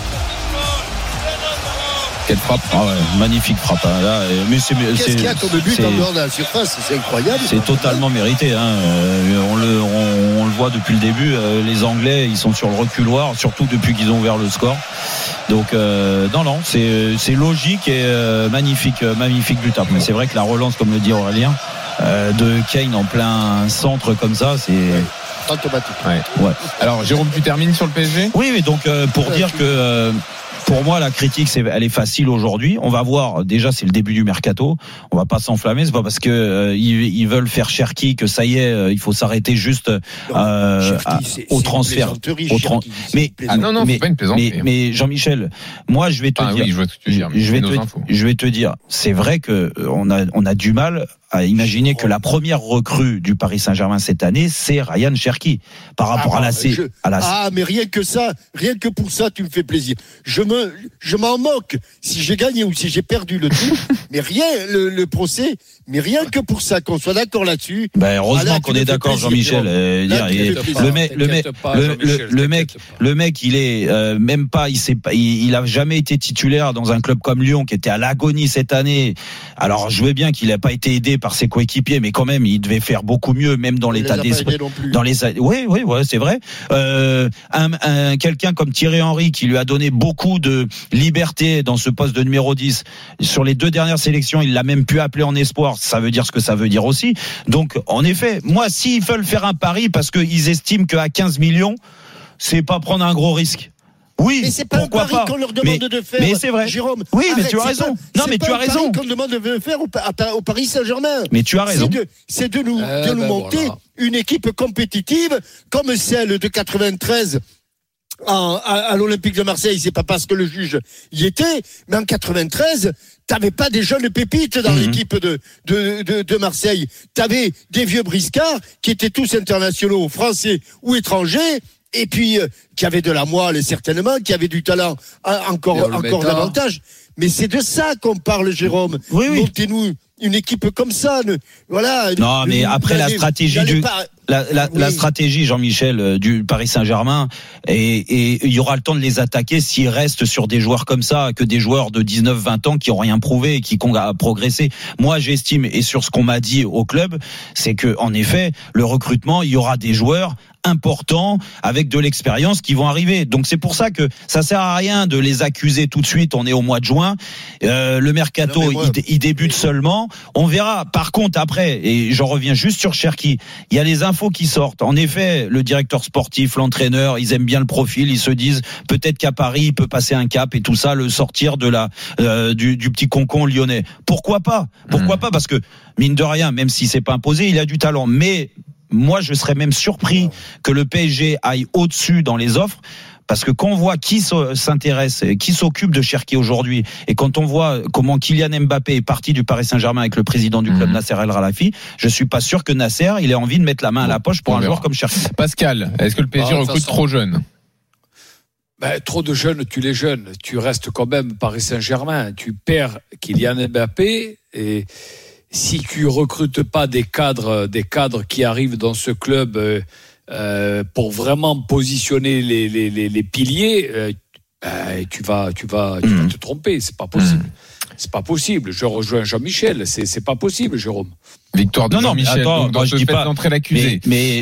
Quelle frappe, magnifique frappe. Là, mais qu'est-ce qu'il y a comme but en dehors de la surface, c'est incroyable. C'est totalement mérité. On le voit depuis le début. Les Anglais, ils sont sur le reculoir, surtout depuis qu'ils ont ouvert le score. Donc non, c'est logique et magnifique but. Après, c'est vrai que la relance, comme le dit Aurélien, de Kane en plein centre comme ça, c'est automatique. Ouais. Alors Jérôme, tu termines sur le PSG ? Oui, donc pour dire que pour moi, la critique, elle est facile aujourd'hui. On va voir. Déjà, c'est le début du mercato. On va pas s'enflammer. C'est pas parce que ils veulent faire Cherki que ça y est, il faut s'arrêter juste au transfert. Mais c'est pas une plaisanterie. Mais Jean-Michel, moi, je vais te dire. Oui, je vois ce que tu veux dire. Je vais te dire. C'est vrai que on a du mal à imaginer que la première recrue du Paris Saint-Germain cette année, c'est Ryan Cherki par rapport à la mais rien que pour ça, tu me fais plaisir. Je m'en moque si j'ai gagné ou si j'ai perdu le tout, mais le procès, mais rien que pour ça, qu'on soit d'accord là-dessus. Heureusement qu'on est d'accord, Jean-Michel. Le mec, il est même pas, il a jamais été titulaire dans un club comme Lyon qui était à l'agonie cette année. Alors, je veux bien qu'il n'a pas été aidé par ses coéquipiers, mais quand même, il devait faire beaucoup mieux, même dans l'état d'esprit. Oui, c'est vrai. Quelqu'un comme Thierry Henry, qui lui a donné beaucoup de liberté dans ce poste de numéro 10, sur les 2 dernières sélections, il l'a même pu appeler en espoir. Ça veut dire ce que ça veut dire aussi. Donc, en effet, moi, s'ils veulent faire un pari parce qu'ils estiment qu'à 15 millions, c'est pas prendre un gros risque. Oui, mais c'est pas pourquoi un pari qu'on leur demande de faire. Mais c'est vrai. Jérôme, oui, mais tu as raison. Tu as raison. Qu'on demande de faire au Paris Saint-Germain. Mais tu as raison. C'est de nous monter une équipe compétitive comme celle de 93 à l'Olympique de Marseille. C'est pas parce que le juge y était, mais en 93, t'avais pas des jeunes pépites dans l'équipe de Marseille. T'avais des vieux briscards qui étaient tous internationaux, français ou étrangers. Et puis, qui avait de la moelle, certainement, qui avait du talent encore davantage. Mais c'est de ça qu'on parle, Jérôme. Oui. Montez-nous une équipe comme ça. Voilà. Non, mais après la stratégie la stratégie, Jean-Michel, du Paris Saint-Germain, et il y aura le temps de les attaquer s'ils restent sur des joueurs comme ça, que des joueurs de 19-20 ans qui ont rien prouvé et qui ont progressé. Moi, j'estime, et sur ce qu'on m'a dit au club, c'est que, en effet, le recrutement, il y aura des joueurs importants avec de l'expérience qui vont arriver. Donc c'est pour ça que ça sert à rien de les accuser tout de suite. On est au mois de juin, le mercato il débute seulement. On verra. Par contre après, et j'en reviens juste sur Cherki, il y a les infos qui sortent. En effet, le directeur sportif, l'entraîneur, ils aiment bien le profil. Ils se disent peut-être qu'à Paris il peut passer un cap et tout ça, le sortir de du petit concon lyonnais. Pourquoi pas parce que mine de rien, même si c'est pas imposé, il a du talent. Mais moi, je serais même surpris que le PSG aille au-dessus dans les offres, parce que quand on voit qui s'intéresse, qui s'occupe de Cherki aujourd'hui, et quand on voit comment Kylian Mbappé est parti du Paris Saint-Germain avec le président du club, Nasser El Khelaifi, je suis pas sûr que Nasser, il ait envie de mettre la main à la poche pour un joueur comme Cherki. Pascal, est-ce que le PSG recrute trop jeune? Trop de jeunes, tu les jeunes. Tu restes quand même Paris Saint-Germain. Tu perds Kylian Mbappé, et si tu recrutes pas des cadres qui arrivent dans ce club pour vraiment positionner les piliers, tu vas te tromper. C'est pas possible. C'est pas possible. Je rejoins Jean-Michel. C'est pas possible, Jérôme. Victoire de Jean-Michel. Attends, donc je dis pas d'entrer l'accusé. Mais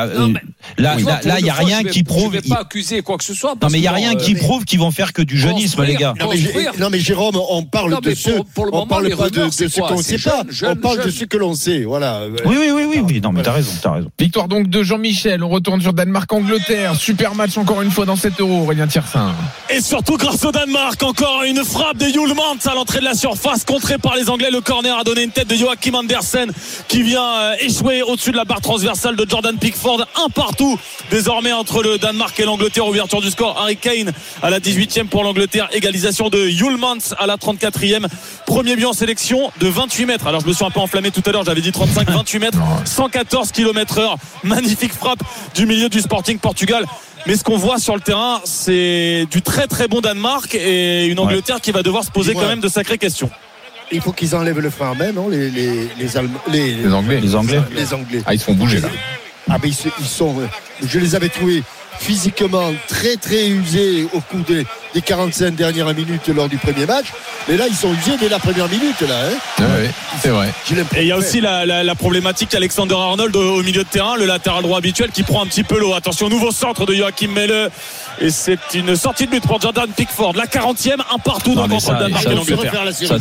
là, il y a rien qui prouve. Je vais pas accuser quoi que ce soit. Non, mais il y a rien qui prouve qu'ils vont faire que du jeunisme, les gars. Non, mais Jérôme, on parle de ceux. On parle pas de ce qu'on sait pas. On parle de ce que l'on sait. Voilà. Oui. Non, mais t'as raison. Victoire donc de Jean-Michel. On retourne sur Danemark-Angleterre. Super match encore une fois dans 7 €. Aurélien Thiersin. Et surtout grâce au Danemark, encore une frappe de Hjulmand à l'entrée de la surface, contrée par les Anglais. Le corner a donné une tête de Joachim Andersen qui vient échouer au-dessus de la barre transversale de Jordan Pickford. Un partout désormais entre le Danemark et l'Angleterre. Ouverture du score, Harry Kane à la 18e pour l'Angleterre. Égalisation de Hjulmand à la 34e. Premier but en sélection de 28 mètres. Alors je me suis un peu enflammé tout à l'heure, j'avais dit 35, 28 mètres, 114 km/h. Magnifique frappe du milieu du Sporting Portugal. Mais ce qu'on voit sur le terrain, c'est du très très bon Danemark et une Angleterre qui va devoir se poser quand même de sacrées questions. Il faut qu'ils enlèvent le frein à main, non, les Anglais. Les Anglais. Ah, ils se font bouger là. Ah, mais ils sont. Je les avais trouvés physiquement très très usés au cours des 45 dernières minutes lors du premier match. Mais là, ils sont usés dès la première minute là. Oui, c'est vrai. Et il y a aussi la problématique Alexander Arnold au milieu de terrain, le latéral droit habituel qui prend un petit peu l'eau. Attention, nouveau centre de Joachim Melle. Et c'est une sortie de but pour Jordan Pickford. La 40e, un partout dans le Danemark et l'Angleterre.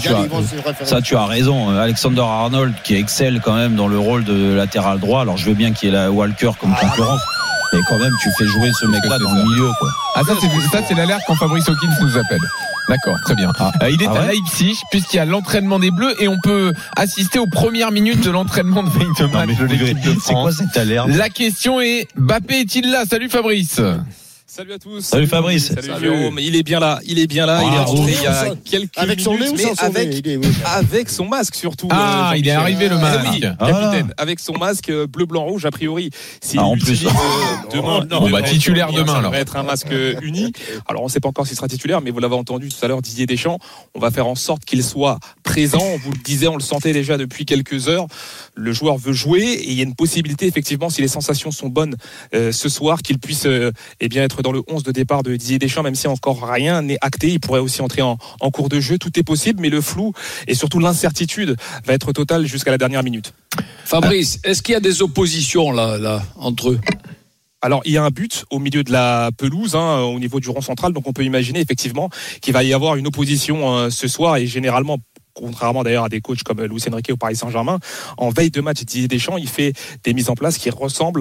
Ça, tu as raison. Alexander Arnold qui excelle quand même dans le rôle de latéral droit. Alors je veux bien qu'il y ait la Walker comme concurrence. Et quand même, tu fais jouer ce mec-là dans le milieu, quoi. Ah, ça, c'est l'alerte quand Fabrice Hawkins nous appelle. D'accord, très bien. Il est à Leipzig, puisqu'il y a l'entraînement des Bleus, et on peut assister aux premières minutes de l'entraînement de veille de match de l'équipe de France. C'est quoi cette alerte? La question est, Mbappé est-il là? Salut Fabrice. Salut à tous. Salut Fabrice. Salut Jérôme. Il est bien là. Il est rentré il y a quelques avec son minutes, nez ou sans nez avec son masque surtout. Il est arrivé le masque. Oui, capitaine, avec son masque bleu, blanc, rouge. A priori, s'il en plus demain, titulaire demain. Ça alors. va être un masque uni. Alors on ne sait pas encore s'il sera titulaire, mais vous l'avez entendu tout à l'heure, Didier Deschamps. On va faire en sorte qu'il soit présent. On vous le disait, on le sentait déjà depuis quelques heures. Le joueur veut jouer et il y a une possibilité effectivement, si les sensations sont bonnes ce soir, qu'il puisse être dans le 11 de départ de Didier Deschamps, même si encore rien n'est acté. Il pourrait aussi entrer en cours de jeu. Tout est possible, mais le flou et surtout l'incertitude va être totale jusqu'à la dernière minute. Fabrice, est-ce qu'il y a des oppositions là entre eux? Alors, il y a un but au milieu de la pelouse, au niveau du rond central, donc on peut imaginer effectivement qu'il va y avoir une opposition ce soir, et généralement, contrairement d'ailleurs à des coachs comme Luis Enrique au Paris Saint-Germain, en veille de match, Didier Deschamps, il fait des mises en place qui ressemblent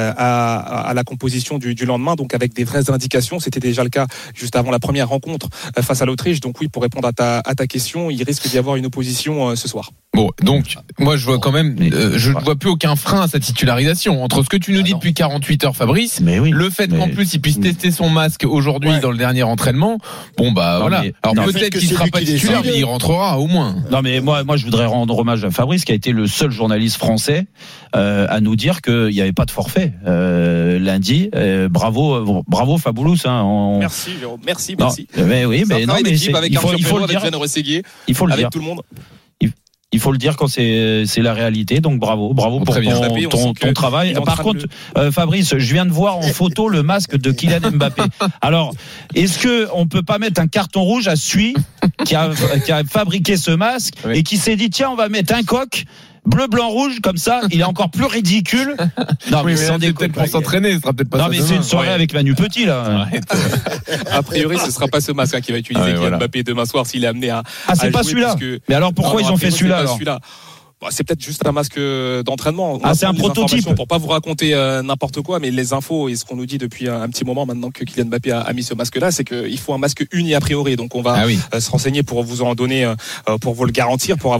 à la composition du lendemain, donc avec des vraies indications. C'était déjà le cas juste avant la première rencontre face à l'Autriche. Donc oui, pour répondre à ta question, il risque d'y avoir une opposition ce soir. Bon, donc moi je vois quand même, je ne vois plus aucun frein à sa titularisation. Entre ce que tu nous dis depuis 48 heures, Fabrice, le fait qu'en plus il puisse tester son masque aujourd'hui dans le dernier entraînement, voilà. Alors peut-être qu'il ne sera pas titulaire, mais il rentrera au moins. Non mais moi je voudrais rendre hommage à Fabrice, qui a été le seul journaliste français à nous dire qu'il n'y avait pas de forfait lundi. Bravo Fabulous. Merci Jérôme, merci. Mais oui, mais non, mais il faut le dire. Il faut le avec dire. Tout le monde. Il faut le dire quand c'est la réalité. Donc bravo pour ton travail. Par contre, Fabrice, je viens de voir en photo le masque de Kylian Mbappé. Alors, est-ce que on peut pas mettre un carton rouge à celui qui a fabriqué ce masque et qui s'est dit tiens, on va mettre un coq bleu, blanc, rouge, comme ça, il est encore plus ridicule. Non, mais c'est peut-être pour s'entraîner, ce sera peut-être pas ça. Non, mais c'est une soirée avec Manu Petit, là. A priori, ce sera pas ce masque qui va utiliser Kylian Mbappé demain soir s'il est amené à. C'est pas celui-là. Mais alors pourquoi ils ont fait celui-là alors? C'est peut-être juste un masque d'entraînement. C'est un prototype. Pour pas vous raconter n'importe quoi, mais les infos et ce qu'on nous dit depuis un petit moment maintenant que Kylian Mbappé a mis ce masque-là, c'est qu'il faut un masque uni a priori. Donc on va se renseigner pour vous en donner, pour vous le garantir, pour avoir.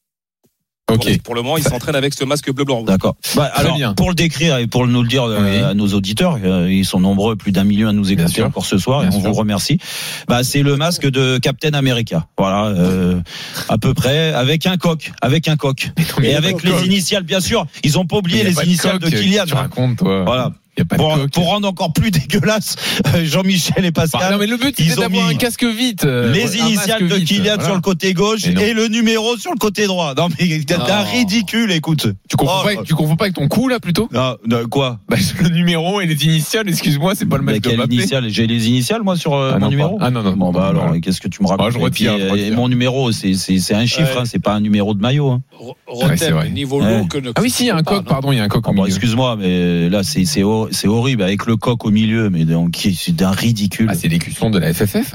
Pour le moment, il s'entraîne avec ce masque bleu blanc. D'accord. Alors, pour le décrire et pour nous le dire à nos auditeurs, ils sont nombreux, plus d'1 million à nous écouter encore ce soir, et on vous remercie. C'est le masque de Captain America. Voilà, à peu près, avec un coq. Et avec les initiales, bien sûr. Ils ont pas oublié les initiales de Kylian. Tu racontes, toi. Voilà. Pour rendre encore plus dégueulasse Jean-Michel et Pascal. Non, mais le but c'est d'avoir un casque vite. Les initiales de Kylian sur le côté gauche et le numéro sur le côté droit. Non mais t'es un ridicule, écoute. Tu confonds pas avec ton coup là plutôt? Non, quoi? Le numéro et les initiales, excuse-moi, c'est pas le même. Quelle initiale? J'ai les initiales moi sur mon numéro. Non. Bon alors qu'est-ce que tu me racontes? Je retire. Mon numéro c'est un chiffre, c'est pas un numéro de maillot. Niveau look. Ah oui, si, il y a un coq, pardon, il y a un coq. Excuse-moi, mais là c'est horrible avec le coq au milieu, mais donc c'est d'un ridicule. C'est l'écusson de la FFF.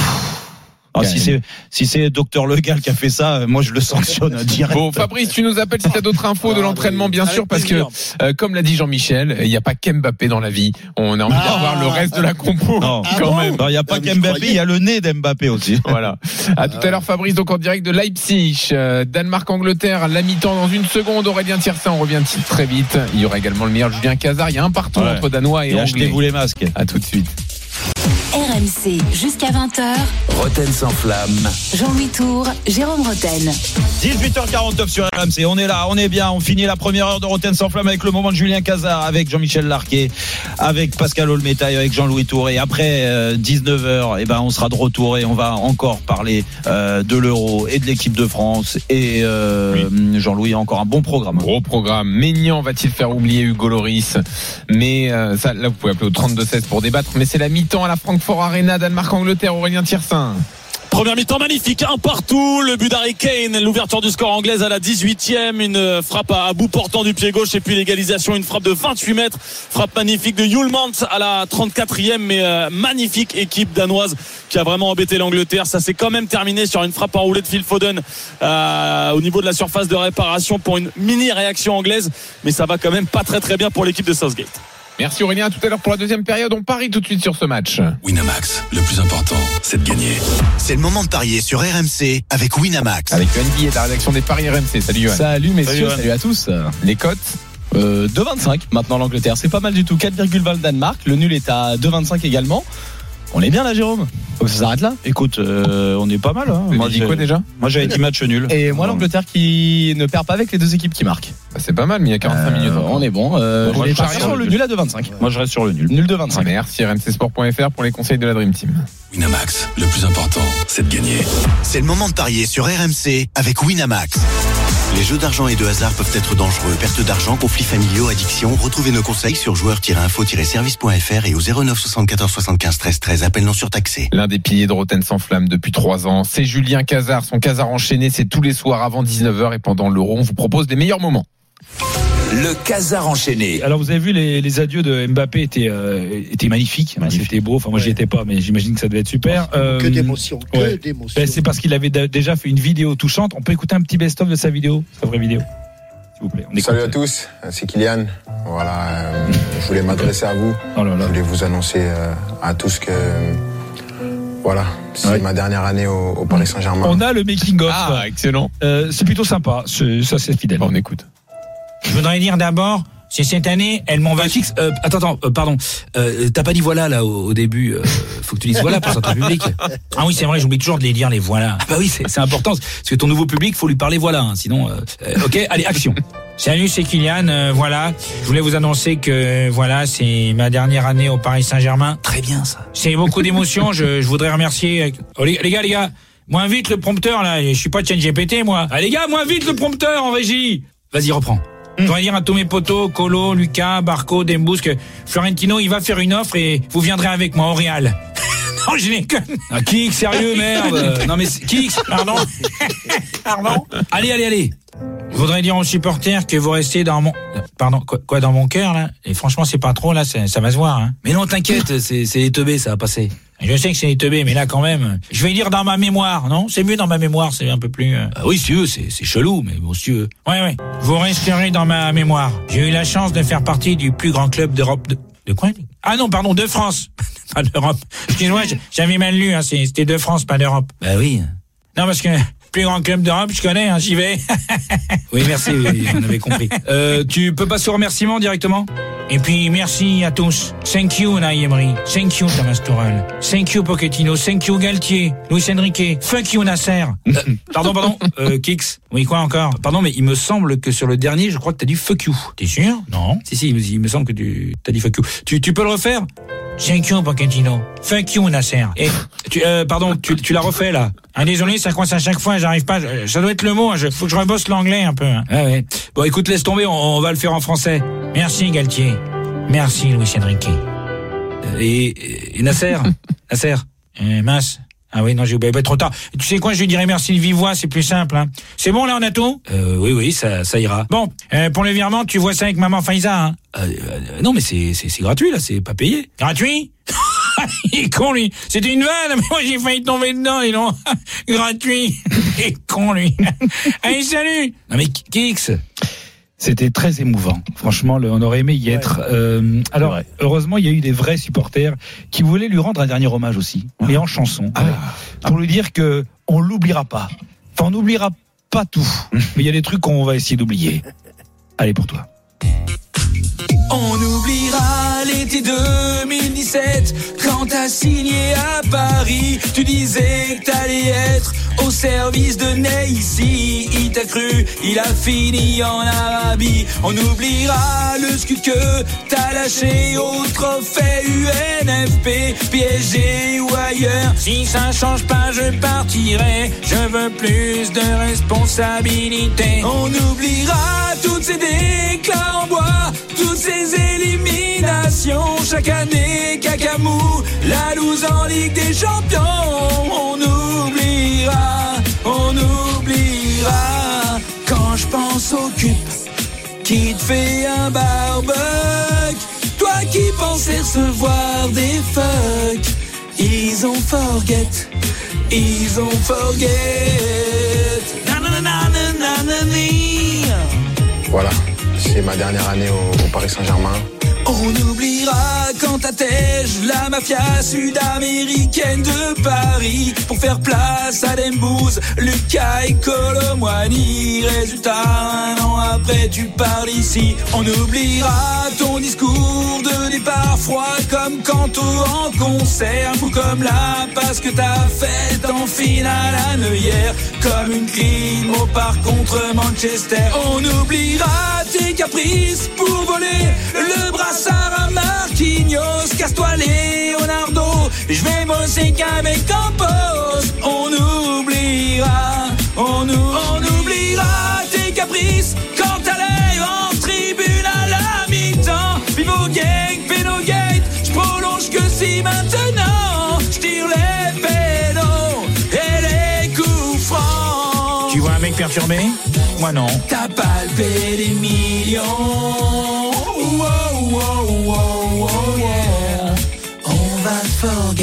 Si c'est Docteur Le Gall qui a fait ça, moi je le sanctionne direct. Bon, Fabrice, tu nous appelles si tu as d'autres infos de l'entraînement, bien sûr, parce que comme l'a dit Jean-Michel, il n'y a pas qu'Mbappé dans la vie. On a envie d'avoir le reste de la compo. Quand même. Il n'y a pas qu'Mbappé, il y a le nez d'Mbappé aussi. Voilà. À tout à l'heure, Fabrice, donc en direct de Leipzig, Danemark-Angleterre, la mi-temps dans une seconde. Aurélien Thiersin, on revient très vite. Il y aura également le meilleur Julien Cazard. Il y a un partout entre Danois et Anglais. Achetez-vous les masques. À tout de suite. RMC jusqu'à 20h. Roten sans flamme. Jean-Louis Tour, Jérôme Roten. 18h49 sur RMC. On est là, on est bien. On finit la première heure de Roten sans flamme avec le moment de Julien Cazard, avec Jean-Michel Larquet, avec Pascal Olmeta et avec Jean-Louis Tour. Et après 19h, on sera de retour et on va encore parler de l'Euro et de l'équipe de France. Et Jean-Louis a encore un bon programme. Gros programme. Maignan va-t-il faire oublier Hugo Lloris? Mais ça, là, vous pouvez appeler au 32-16 pour débattre. Mais c'est la mi-temps à la Francfort Arena, Danemark-Angleterre. Aurélien Thiersin. Première mi-temps magnifique, un partout, le but d'Harry Kane, l'ouverture du score anglaise à la 18e, une frappe à bout portant du pied gauche et puis l'égalisation, une frappe de 28 mètres, frappe magnifique de Hjulmand à la 34e, mais magnifique équipe danoise qui a vraiment embêté l'Angleterre. Ça s'est quand même terminé sur une frappe enroulée de Phil Foden au niveau de la surface de réparation pour une mini réaction anglaise, mais ça va quand même pas très très bien pour l'équipe de Southgate. Merci Aurélien, à tout à l'heure pour la deuxième période. On parie tout de suite sur ce match. Winamax, le plus important, c'est de gagner. C'est le moment de parier sur RMC avec Winamax. Avec Yoann Guillet de la rédaction des paris RMC. Salut Yoann. Salut messieurs, salut à tous. Les cotes? 2,25 maintenant l'Angleterre. C'est pas mal du tout. 4,20 le Danemark. Le nul est à 2,25 également. On est bien là, Jérôme. Faut que ça s'arrête là. Écoute, on est pas mal. Hein. Moi, dit quoi déjà? Moi, j'avais dit match nul. Et moi, l'Angleterre qui ne perd pas avec les deux équipes qui marquent. C'est pas mal, mais il y a 45 minutes. On est bon. Moi, je reste sur le nul à 2,25. Moi, je reste sur le nul. Nul de 25. Merci rmcsport.fr pour les conseils de la Dream Team. Winamax, le plus important, c'est de gagner. C'est le moment de parier sur RMC avec Winamax. Les jeux d'argent et de hasard peuvent être dangereux. Perte d'argent, conflits familiaux, addiction. Retrouvez nos conseils sur joueurs-info-service.fr et au 09 74 75 13 13. Appel non surtaxé. L'un des piliers de Rotten sans flamme depuis 3 ans, c'est Julien Cazard. Son Cazard enchaîné, c'est tous les soirs avant 19h et pendant l'Euro. On vous propose des meilleurs moments. Le Cazard enchaîné. Alors vous avez vu les adieux de Mbappé étaient magnifiques. C'était beau. Enfin moi j'y étais pas, mais j'imagine que ça devait être super. Que d'émotion. C'est parce qu'il avait déjà fait une vidéo touchante. On peut écouter un petit best-of de sa vidéo, sa vraie vidéo, s'il vous plaît. Salut à tous, c'est Kylian. Voilà, je voulais m'adresser à vous. Je voulais vous annoncer à tous que voilà, c'est ma dernière année au Paris Saint-Germain. On a le making-of. Ah, excellent. C'est plutôt sympa. Ça c'est fidèle. Bon, on écoute. Je voudrais dire d'abord, c'est cette année, elles m'ont vaincu. Pardon. T'as pas dit voilà là au début. Faut que tu dises voilà pour ton public. Ah oui, c'est vrai, j'oublie toujours de les dire les voilà. Ah bah oui, c'est important. Parce que ton nouveau public, faut lui parler voilà. Hein, sinon, ok, allez, action. Salut, c'est Kylian. Voilà, je voulais vous annoncer que voilà, c'est ma dernière année au Paris Saint-Germain. Très bien ça. C'est beaucoup d'émotions. Je voudrais remercier. Oh, les gars, moins vite le prompteur là. Je suis pas de ChatGPT moi. Ah les gars, moins vite le prompteur en régie. Vas-y, reprends. Je voudrais dire à tous mes potos, Colo, Lucas, Barco, Dembous, que Florentino, il va faire une offre et vous viendrez avec moi au Real. Non, je déconne. Ah, Kix, sérieux, merde. Non, mais Kix, pardon. Allez. Je voudrais dire aux supporters que vous restez dans mon... Pardon, quoi dans mon cœur, là? Et franchement, c'est pas trop, là, ça va se voir, hein. Mais non, t'inquiète, c'est les teubés, ça va passer. Je sais que c'est les teubés, mais là, quand même, je vais dire dans ma mémoire, non? C'est mieux dans ma mémoire, c'est un peu plus... oui, si tu veux, c'est chelou, mais bon, si tu veux. Ouais. Vous resterez dans ma mémoire. J'ai eu la chance de faire partie du plus grand club d'Europe de quoi? Ah non, pardon, de France. Pas d'Europe. Excuse-moi, j'avais mal lu, hein, c'était de France, pas d'Europe. Bah oui. Non, parce que... plus grand club d'Europe, je connais, hein, j'y vais. Oui, merci, on avait compris. Tu peux passer au remerciement directement? Et puis, merci à tous. Thank you, Unai Emery. Thank you, Thomas Tuchel. Thank you, Pochettino. Thank you, Galtier. Luis Enrique. Fuck you, Nasser. Pardon. Kix. Oui, quoi encore? Pardon, mais il me semble que sur le dernier, je crois que t'as dit fuck you. T'es sûr? Non. Si, il me semble que t'as dit fuck you. Tu peux le refaire? Thank you, Pochettino. Fuck you, Nasser. Et, pardon, tu l'as refait, là. Ah, désolé, ça coince à chaque fois, j'arrive pas. Ça doit être le mot, faut que je rebosse l'anglais un peu. Hein. Ah ouais. Bon, écoute, laisse tomber, on va le faire en français. Merci, Galtier. Merci, Luis Enrique. Et Nasser? Nasser? Mince. Ah oui, non, j'ai oublié. Trop tard. Tu sais quoi, je lui dirai merci de vive voix, c'est plus simple. Hein. C'est bon, là, on a tout? Oui, ça ira. Bon, pour le virement, tu vois ça avec maman Faiza, hein? Non, mais c'est gratuit, là, c'est pas payé. Gratuit? Il est con, lui. C'était une vanne, mais moi, j'ai failli tomber dedans, et non. Gratuit. Il est con, lui. Allez, salut! Non, mais Kix. C'était très émouvant. Franchement, on aurait aimé y être. Alors, heureusement, il y a eu des vrais supporters qui voulaient lui rendre un dernier hommage aussi, mais en chanson, pour lui dire que on l'oubliera pas. Enfin, on n'oubliera pas tout, mais il y a des trucs qu'on va essayer d'oublier. Allez, pour toi. On oubliera l'été 2017 quand t'as signé à Paris. Tu disais que t'allais être au service de Ney ici. Il t'a cru, il a fini en Arabie. On oubliera le scud que t'as lâché au trophée UNFP, PSG ou ailleurs. Si ça change pas, je partirai. Je veux plus de responsabilité. On oubliera toutes ces déclats en bois, toutes ces éliminations. Chaque année, Kakamou, la loose en Ligue des Champions. On oubliera quand je pense au cube qui te fait un barbecue. Toi qui pensais recevoir des fuck, ils ont forget. Voilà, c'est ma dernière année au Paris Saint-Germain. On oubliera quand t'attèges la mafia sud-américaine de Paris pour faire place à Dembouz, Lucas et Colomwani. Résultat, un an après tu pars d'ici. On oubliera ton discours de départ froid comme Canto en concert, fou comme la passe que t'as faite en finale à Neuillère, comme une clean au par contre Manchester. On oubliera tes caprices pour voler le brassard à Marquinhos. Casse-toi Leonardo, je vais bosser qu'avec Campos. On oubliera tes caprices quand t'allais en tribune à la mi-temps. Vivo gang, Pénogate, je prolonge que si maintenant je tire les pénaux et les coups francs. Tu vois un mec perturbé? Moi non. T'as palpé des millions. Wow, wow, wow, wow, yeah. On va te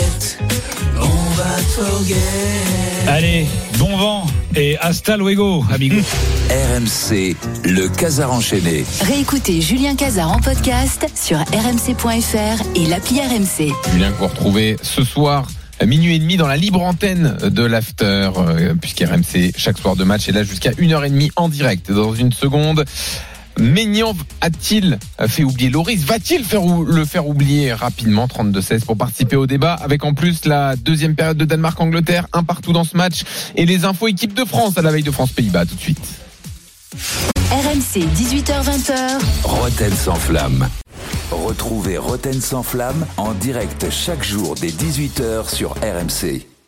forget. Allez, bon vent et hasta luego, amigo. RMC, le Casar enchaîné. Réécoutez Julien Cazard en podcast sur rmc.fr et l'appli RMC. Julien que vous retrouvez ce soir à minuit et demi dans la libre antenne de l'After, puisqu'RMC chaque soir de match est là jusqu'à 1h30 en direct. Dans une seconde, Maignan a-t-il fait oublier Loris? Va-t-il le faire oublier rapidement? 32-16 pour participer au débat, avec en plus la deuxième période de Danemark-Angleterre, un partout dans ce match, et les infos équipe de France à la veille de France-Pays-Bas. Tout de suite. RMC 18h-20h. Roten sans flamme. Retrouvez Roten sans flamme en direct chaque jour dès 18h sur RMC.